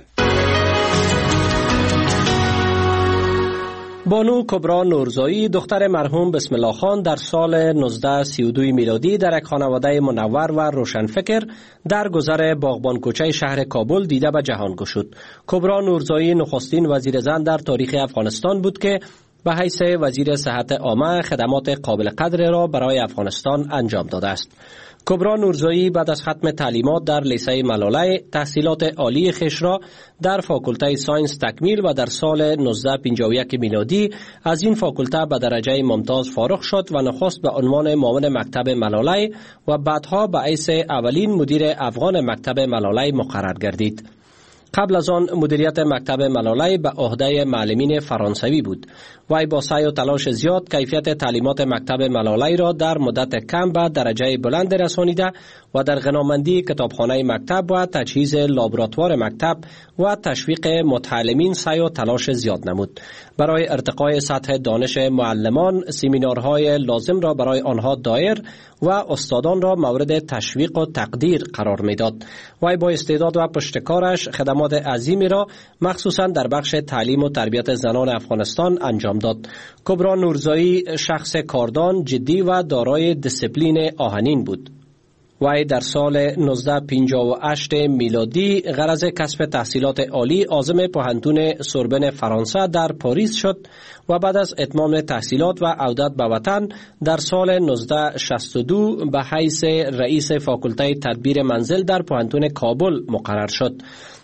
بانو کبرا نورزایی دختر مرحوم بسم الله خان در سال نوزده سی و دو میلادی در یک خانواده منور و روشنفکر در گذر باغبان کوچه شهر کابل دیده به جهان گشود. کبرا نورزایی نخستین وزیر زن در تاریخ افغانستان بود که به حیث وزیر صحت عامه خدمات قابل قدر را برای افغانستان انجام داده است. کبرا نورزایی بعد از ختم تعلیمات در لیسه ملاله تحصیلات عالی خویش را در فاکولته ساینس تکمیل و در سال نوزده پنجاه و یک میلادی از این فاکولته به درجه ممتاز فارغ شد و نخست به عنوان معاون مکتب ملاله و بعدها به حیث اولین مدیر افغان مکتب ملاله مقرر گردید. قبل از آن مدیریت مکتب ملاله به عهده معلمین فرانسوی بود. وی با سعی و تلاش زیاد کیفیت تعلیمات مکتب ملاله را در مدت کم به درجه بلند رسانیده و در غنامندی کتابخانه مکتب و تجهیز لابراتوار مکتب و تشویق متعلمین سعی و تلاش زیاد نمود. برای ارتقای سطح دانش معلمان سمینارهای لازم را برای آنها دایر و استادان را مورد تشویق و تقدیر قرار میداد. وی با استعداد و پشتکارش خدمات عظیمی را مخصوصا در بخش تعلیم و تربیت زنان افغانستان انجام داد. کبرا نورزایی شخص کاردان، جدی و دارای دیسیپلین آهنین بود. وی در سال نوزده پنجاه و هشت میلادی غرض کسب تحصیلات عالی عازم پوهنتون سوربن فرانسه در پاریس شد و بعد از اتمام تحصیلات و عودت به وطن در سال نوزده شصت و دو به حیث رئیس فاکولته تدبیر منزل در پوهنتون کابل مقرر شد.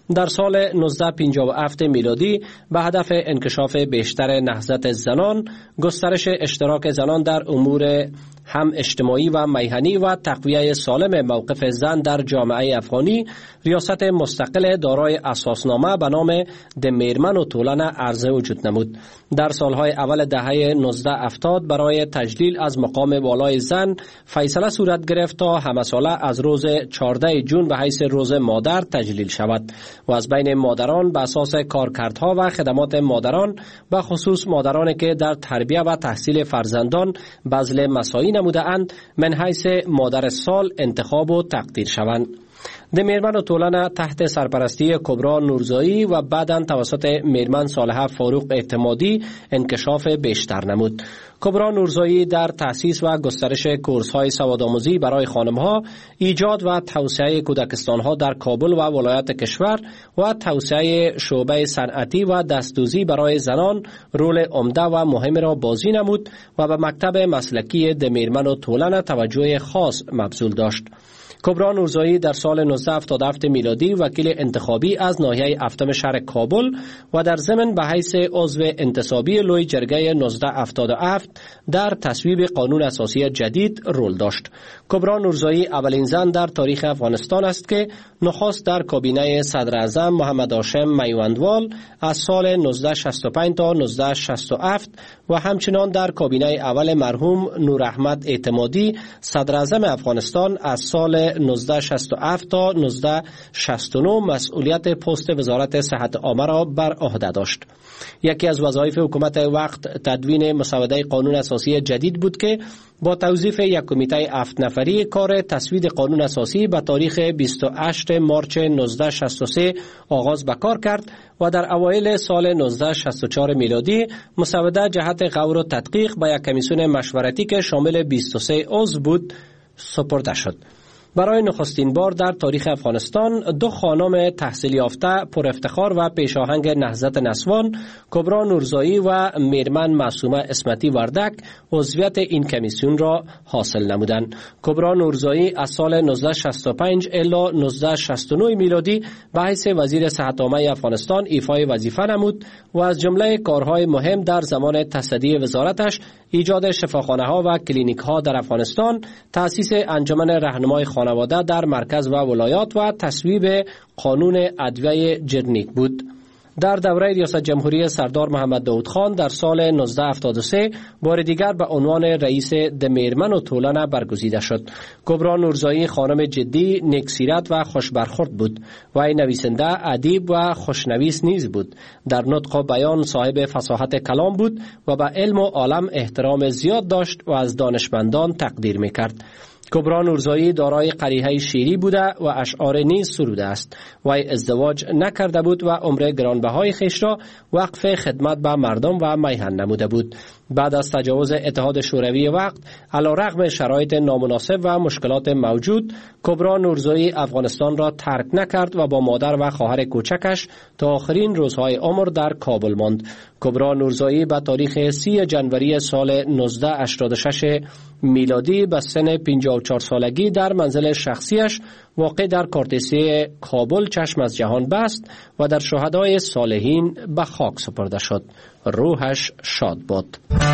در سال نوزده پنجاه و هفت میلادی به هدف انکشاف بیشتر نهضت زنان، گسترش اشتراک زنان در امور هم اجتماعی و میهنی و تقویه سالم موقف زن در جامعه افغانی، ریاست مستقل دارای اساسنامه به نام د میرمن و طولنه عرضه وجود نمود. در سالهای اول دهه نوزده هفتاد برای تجلیل از مقام والای زن فیصله صورت گرفت تا همه ساله از روز چهارده جون به حیث روز مادر تجلیل شود و از بین مادران به اساس کارکردها و خدمات مادران، به خصوص مادرانی که در تربیه و تحصیل فرزندان بذل مساعی نموده اند، من حیث مادر سال انتخاب و تقدیر شوند. د میرمن و طولنه تحت سرپرستی کبرا نورزایی و بعداً توسط میرمن صالحه فاروق اعتمادی انکشاف بیشتر نمود. کبرا نورزایی در تأسیس و گسترش کورس‌های سوادآموزی برای خانم‌ها، ایجاد و توسعه کودکستان‌ها در کابل و ولایات کشور و توسعه شعبه صنعتی و دستدوزی برای زنان رول عمده و مهم را بازی نمود و به مکتب مسلکی د میرمن و طولنه توجه خاص مبذول داشت. کبرا نورزایی در سال نوزده هفتاد و هفت میلادی وکیل انتخابی از ناحیه هفتم شهر کابل و در ضمن به حیث عضو انتصابی لوی جرگه نوزده هفتاد و هفت در تصویب قانون اساسی جدید رول داشت. کبرا نورزایی اولین زن در تاریخ افغانستان است که نخست در کابینه صدر اعظم محمد هاشم میوندوال از سال نوزده شصت و پنج تا نوزده شصت و هفت و همچنان در کابینه اول مرحوم نور احمد اعتمادی صدر اعظم افغانستان از سال نوزده شصت و هفت تا نوزده شصت و نه مسئولیت پست وزارت صحت عامه را بر عهده داشت. یکی از وظایف حکومت وقت تدوین مسوده قانون اساسی جدید بود که با توظیف یک کمیته هفت نفری کار تصویب قانون اساسی به تاریخ بیست و هشتم مارس نوزده شصت و سه آغاز به کار کرد و در اوایل سال نوزده شصت و چهار میلادی مسوده جهت غور و تدقیق به یک کمیسیون مشورتی که شامل بیست و سه عضو بود سپرده شد. برای نخستین بار در تاریخ افغانستان دو خانم تحصیل یافته پر افتخار و پیشاهنگ نهضت نسوان، کبرا نورزایی و میرمن معصومه اسمتی وردک، عضویت این کمیسیون را حاصل نمودند. کبرا نورزایی از سال نوزده شصت و پنج الی نوزده شصت و نه میلادی به حیث وزیر صحت عامه افغانستان ایفای وظیفه نمود و از جمله کارهای مهم در زمان تصدی وزارتش ایجاد شفاخانه‌ها و کلینیک‌ها در افغانستان، تأسیس انجمن راهنمای خانواده در مرکز و ولایات و تصویب قانون ادویه جرنیک بود. در دوره ریاست جمهوری سردار محمد داود خان در سال نوزده هفتاد و سه بار دیگر به عنوان رئیس د میرمن و طولنه برگزیده شد. کبرا نورزایی خانم جدی، نیکسیرت و خوشبرخورد بود. وی نویسنده، ادیب و خوشنویس نیز بود. در نطق و بیان صاحب فصاحت کلام بود و به علم و عالم احترام زیاد داشت و از دانشمندان تقدیر میکرد. کبرا نورزایی دارای قریحه شیری بوده و اشعار نیز سروده است. وی ازدواج نکرده بود و عمر گرانبهای خویش را وقف خدمت به مردم و میهن نموده بود. بعد از تجاوز اتحاد شوروی وقت، علیرغم شرایط نامناسب و مشکلات موجود، کبرا نورزایی افغانستان را ترک نکرد و با مادر و خواهر کوچکش تا آخرین روزهای عمر در کابل ماند. کبرا نورزایی به تاریخ سی جنوری سال نوزده هشتاد و شش میلادی به سن پنجاه و چهار سالگی در منزل شخصیش واقع در کارتسی کابل چشم از جهان بست و در شهدای صالحین به خاک سپرده شد. روحش شاد باد.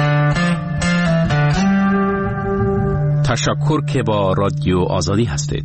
تشکر که با رادیو آزادی هستید.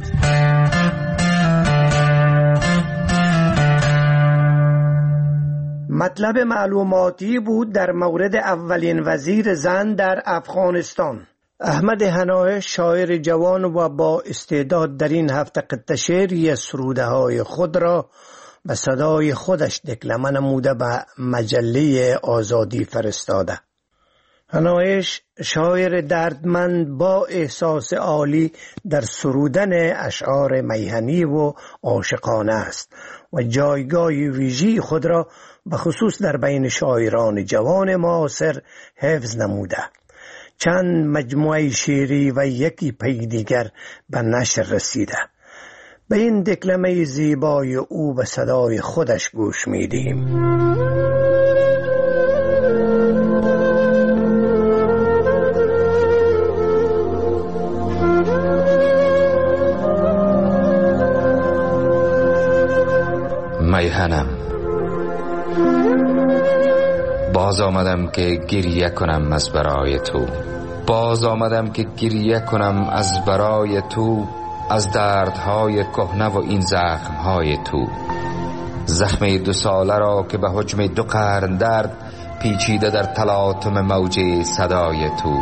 مطلب معلوماتی بود در مورد اولین وزیر زن در افغانستان. احمد حنای شاعر جوان و با استعداد در این هفته قطعه شعری سروده های خود را به صدای خودش دکلمه نموده به مجله آزادی فرستاده. حنایش شاعر دردمند با احساس عالی در سرودن اشعار میهنی و عاشقانه است و جایگاه ویژه‌ای خود را به خصوص در بین شاعران جوان معاصر حفظ نموده. چند مجموعه شعری و یکی پی دیگر به نشر رسیده. به این دکلمه زیبای او به صدای خودش گوش میدیم. تنم. باز آمدم که گریه کنم از برای تو، باز آمدم که گریه کنم از برای تو، از دردهای کهنه و این زخمهای تو. زخم دو ساله را که به حجم دو قرن درد پیچیده در تلاطم موج صدای تو.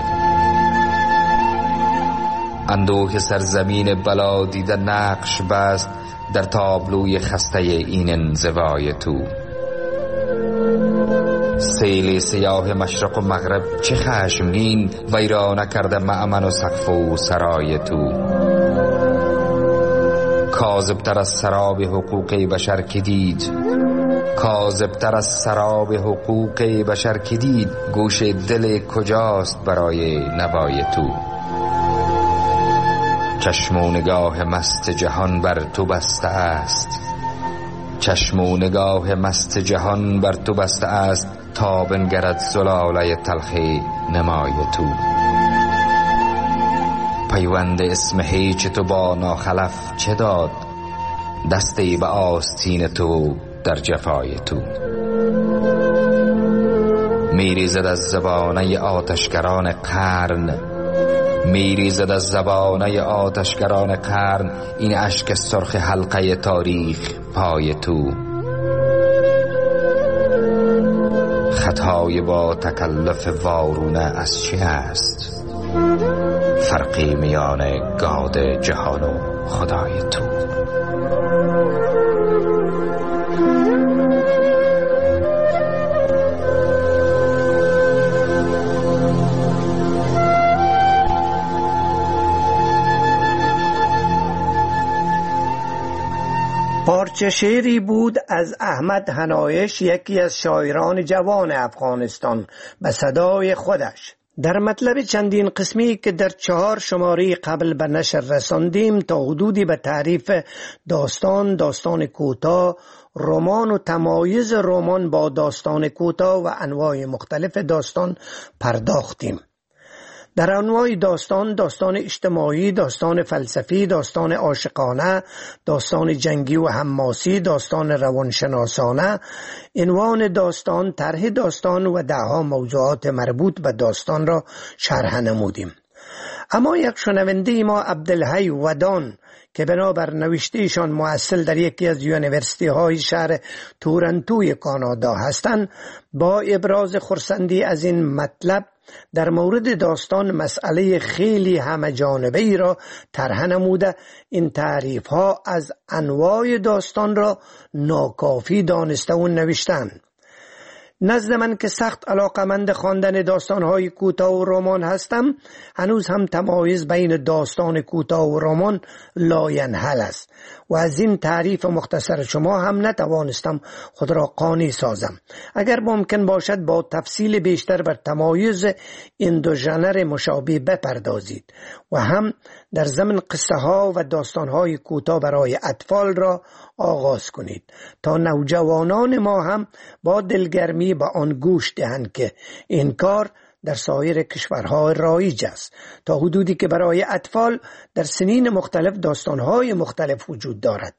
اندوه سرزمین بلا دیده نقش بست در تابلوی خسته این انزوای تو. سیل سیاه مشرق و مغرب چه خشمگین ویرانه کرده مأمن و سقف و سرای تو. کاذب‌تر از سراب حقوق بشر که دید، کاذب‌تر از سراب حقوق بشر که دید، گوش دل کجاست برای نوای تو. چشم و نگاه مست جهان بر تو بسته است، چشم و نگاه مست جهان بر تو بسته است، تا بنگرد زلاله تلخ نمای تو. پیوند اسم هیچ تو با ناخلف چه داد، دستی به آستین تو در جفای تو. میریزد از زبانه آتشگران قرن، میریزد از زبانه آتشگران قرن، این اشک سرخ حلقه تاریخ پای تو. خطای با تکلف وارونه از چه است، فرقی میان گاد جهان و خدای تو. پارچه شعری بود از احمد حنایش، یکی از شاعران جوان افغانستان، به صدای خودش. در مطلب چندین قسمی که در چهار شماره قبل به نشر رساندیم تا حدودی به تعریف داستان، داستان کوتاه، رمان و تمایز رمان با داستان کوتاه و انواع مختلف داستان پرداختیم. در انواع داستان، داستان اجتماعی، داستان فلسفی، داستان عاشقانه، داستان جنگی و حماسی، داستان روانشناسانه، عنوان داستان، طرح داستان و دهها موضوعات مربوط به داستان را شرح نمودیم. اما یک شنونده ما عبدالحی ودان که بنابر نوشتهشان محصل در یکی از یونیورسیتی های شهر تورنتوی کانادا هستند، با ابراز خرسندی از این مطلب در مورد داستان مسئله خیلی همه جانبه ای را طرح نموده این تعریف ها از انواع داستان را ناکافی دانسته و نوشتند. نزد من که سخت علاقمند خواندن داستان‌های کوتاه و رمان هستم، هنوز هم تمایز بین داستان کوتاه و رمان لاینحل است و از این تعریف مختصر شما هم نتوانستم خود را قانع سازم. اگر ممکن باشد با تفصیل بیشتر بر تمایز این دو ژانر مشابه بپردازید و هم در ضمن قصه ها و داستان های کوتاه برای اطفال را آغاز کنید تا نوجوانان ما هم با دلگرمی به آن گوش دهند که این کار در سایر کشورها رایج است، تا حدودی که برای اطفال در سنین مختلف داستانهای مختلف وجود دارد.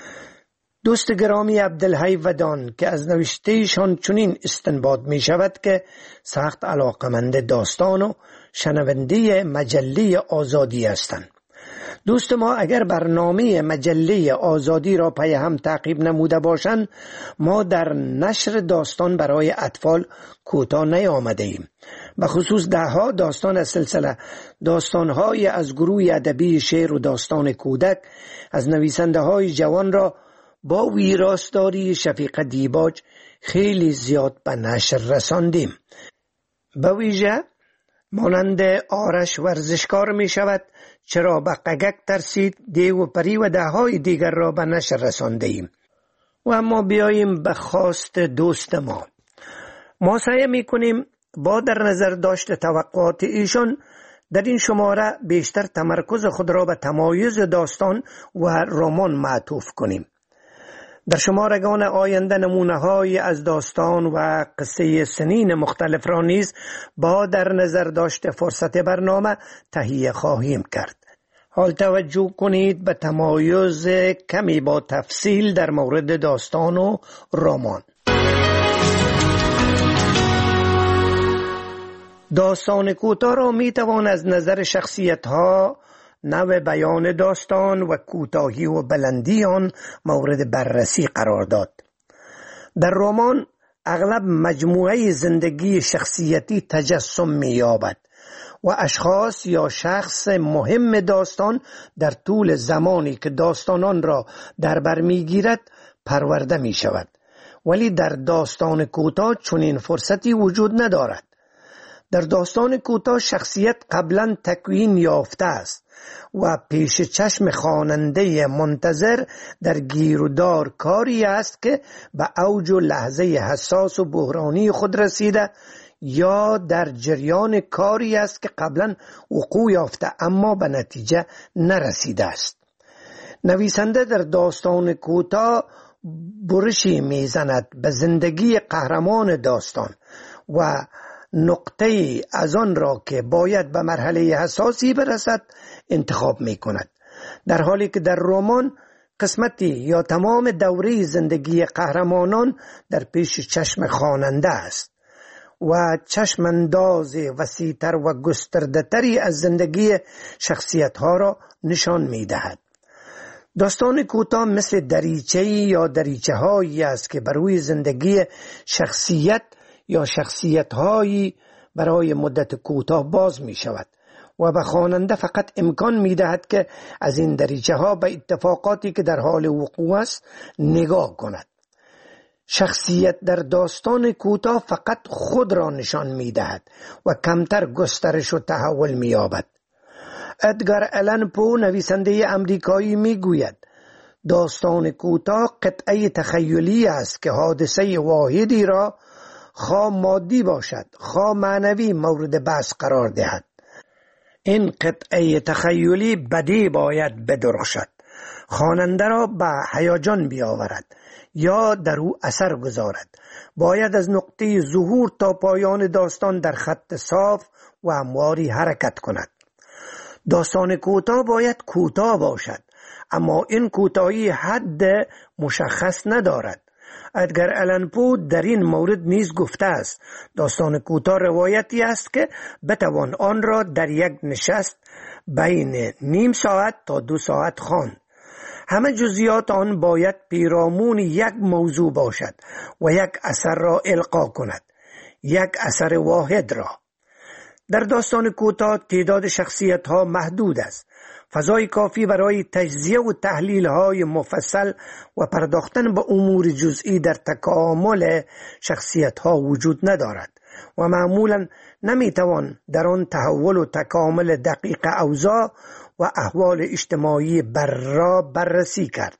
دوست گرامی عبدالحی ودان که از نوشتهشان چنین استنباط می شود که سخت علاقمند داستان و شنونده مجله آزادی هستند. دوست ما اگر برنامه مجله آزادی را پی هم تعقیب نموده باشند، ما در نشر داستان برای اطفال کوتاه نیامده ایم. به خصوص دهها داستان از سلسله داستانهای از گروه ادبی شعر و داستان کودک از نویسنده های جوان را با ویراستاری شفیق دیباج خیلی زیاد به نشر رساندیم. به ویژه مانند آرش ورزشکار می شود، چرا به قگک ترسید، دیو و پری و دههای دیگر را به نشر رسانده ایم. و اما بیاییم به خواست دوست ما. ما سعی می کنیم با در نظر داشت توقعات ایشان در این شماره بیشتر تمرکز خود را به تمایز داستان و رمان معطوف کنیم. در شمارگان آینده نمونه های از داستان و قصه سنین مختلف را نیز با در نظر داشت فرصت برنامه تهیه خواهیم کرد. حال توجه کنید به تمایز کمی با تفصیل در مورد داستان و رمان. داستان کوتاه را می توان از نظر شخصیت ها، نوع بیان داستان و کوتاهی و بلندی آن مورد بررسی قرار داد. در رمان اغلب مجموعه زندگی شخصیتی تجسم می یابد و اشخاص یا شخص مهم داستان در طول زمانی که داستانان را در بر می گیرد پرورده می شود. ولی در داستان کوتاه چنین فرصتی وجود ندارد. در داستان کوتاه شخصیت قبلا تکوین یافته است و پیش چشم خواننده منتظر در گیرودار کاری است که به اوج و لحظه حساس و بحرانی خود رسیده یا در جریان کاری است که قبلا وقوع یافته اما به نتیجه نرسیده است. نویسنده در داستان کوتاه برشی میزند به زندگی قهرمان داستان و نقطه از آن را که باید به مرحله حساسی برسد انتخاب می کند، در حالی که در رمان قسمتی یا تمام دوره زندگی قهرمانان در پیش چشم خواننده است و چشمانداز وسیع‌تر و گسترده‌تری از زندگی شخصیت‌ها را نشان می‌دهد. داستان کوتاه مثل دریچه‌ای یا دریچه‌هایی است که بر روی زندگی شخصیت یا شخصیت‌هایی برای مدت کوتاه باز می‌شود و به خواننده فقط امکان می‌دهد که از این دریچه‌ها به اتفاقاتی که در حال وقوع است نگاه کند. شخصیت در داستان کوتاه فقط خود را نشان می‌دهد و کمتر گسترش و تحول می‌یابد. ادگار آلن پو نویسنده امریکایی می‌گوید داستان کوتاه قطعه تخیلی است که حادثه واحدی را خواه مادی باشد خواه معنوی مورد بحث قرار دهد. این قطعه تخیلی بدی باید بدرخشد، خواننده را به هیجان بیاورد یا در او اثر گذارد. باید از نقطه ظهور تا پایان داستان در خط صاف و همواری حرکت کند. داستان کوتاه باید کوتاه باشد، اما این کوتاهی حد مشخص ندارد. ادگار آلن پو در این مورد نیز گفته است داستان کوتاه روایتی است که بتوان آن را در یک نشست بین نیم ساعت تا دو ساعت خواند. همه جزئیات آن باید پیرامون یک موضوع باشد و یک اثر را القا کند، یک اثر واحد را. در داستان کوتاه تعداد شخصیت ها محدود است. فضای کافی برای تجزیه و تحلیل های مفصل و پرداختن به امور جزئی در تکامل شخصیت ها وجود ندارد و معمولا نمیتوان در آن تحول و تکامل دقیق اوضاع و احوال اجتماعی بر را بررسی کرد.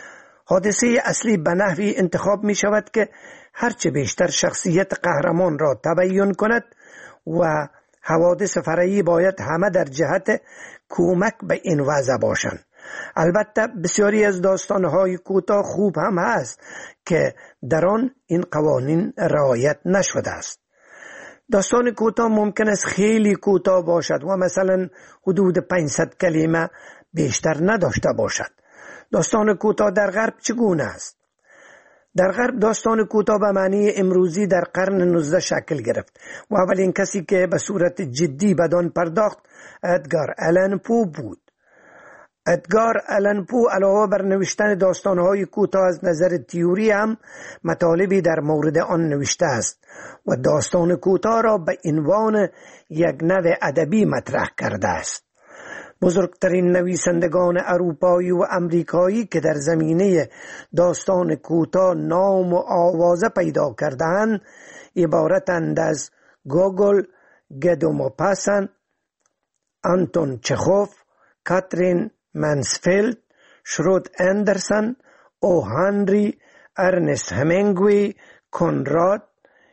حادثه اصلی به نحوی انتخاب می شود که هرچه بیشتر شخصیت قهرمان را تبیین کند و حوادث فرعی باید همه در جهت کمک به این وضع باشند. البته بسیاری از داستانهای کوتاه خوب هم هست که در آن این قوانین رعایت نشده است. داستان کوتاه ممکن است خیلی کوتاه باشد و مثلا حدود پانصد کلمه بیشتر نداشته باشد. داستان کوتاه در غرب چگونه است؟ در غرب داستان کوتاه به معنی امروزی در قرن نوزدهم شکل گرفت و اولین کسی که به صورت جدی بدان پرداخت ادگار آلن پو بود. ادگار آلن پو علاوه بر نوشتن داستانهای کوتاه از نظر تئوری هم مطالبی در مورد آن نوشته است و داستان کوتاه را به عنوان یک نوع ادبی مطرح کرده است. بزرگترین نویسندگان اروپایی و امریکایی که در زمینه داستان کوتاه نام و آوازه پیدا کردند عبارتند از گوگل، گدو موپاسن، آنتون چخوف، کاترین منسفیلد، شرود اندرسن، او هنری، ارنست همینگوی، کنراد،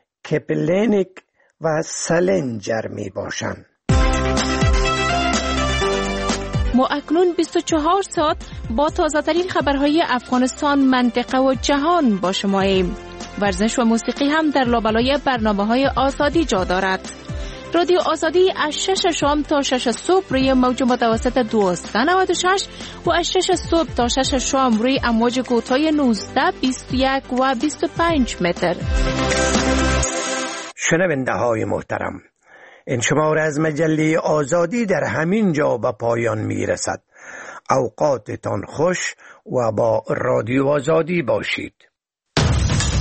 کپلینیک و سالینجر می باشند. ما اکنون بیست و چهار ساعت با تازه ترین خبرهای افغانستان، منطقه و جهان با شماییم. ورزش و موسیقی هم در لابلای برنامه‌های آزادی جا دارد. رادیو آزادی از شش شام تا شش صبح روی موج متوسط دویست و نود و شش و از شش صبح تا شش شام روی امواج کوتاه نوزده، بیست و یک و بیست و پنج متر. شنونده های محترم، این شماره از مجله آزادی در همین جا به پایان می رسد. اوقاتتان خوش و با رادیو آزادی باشید.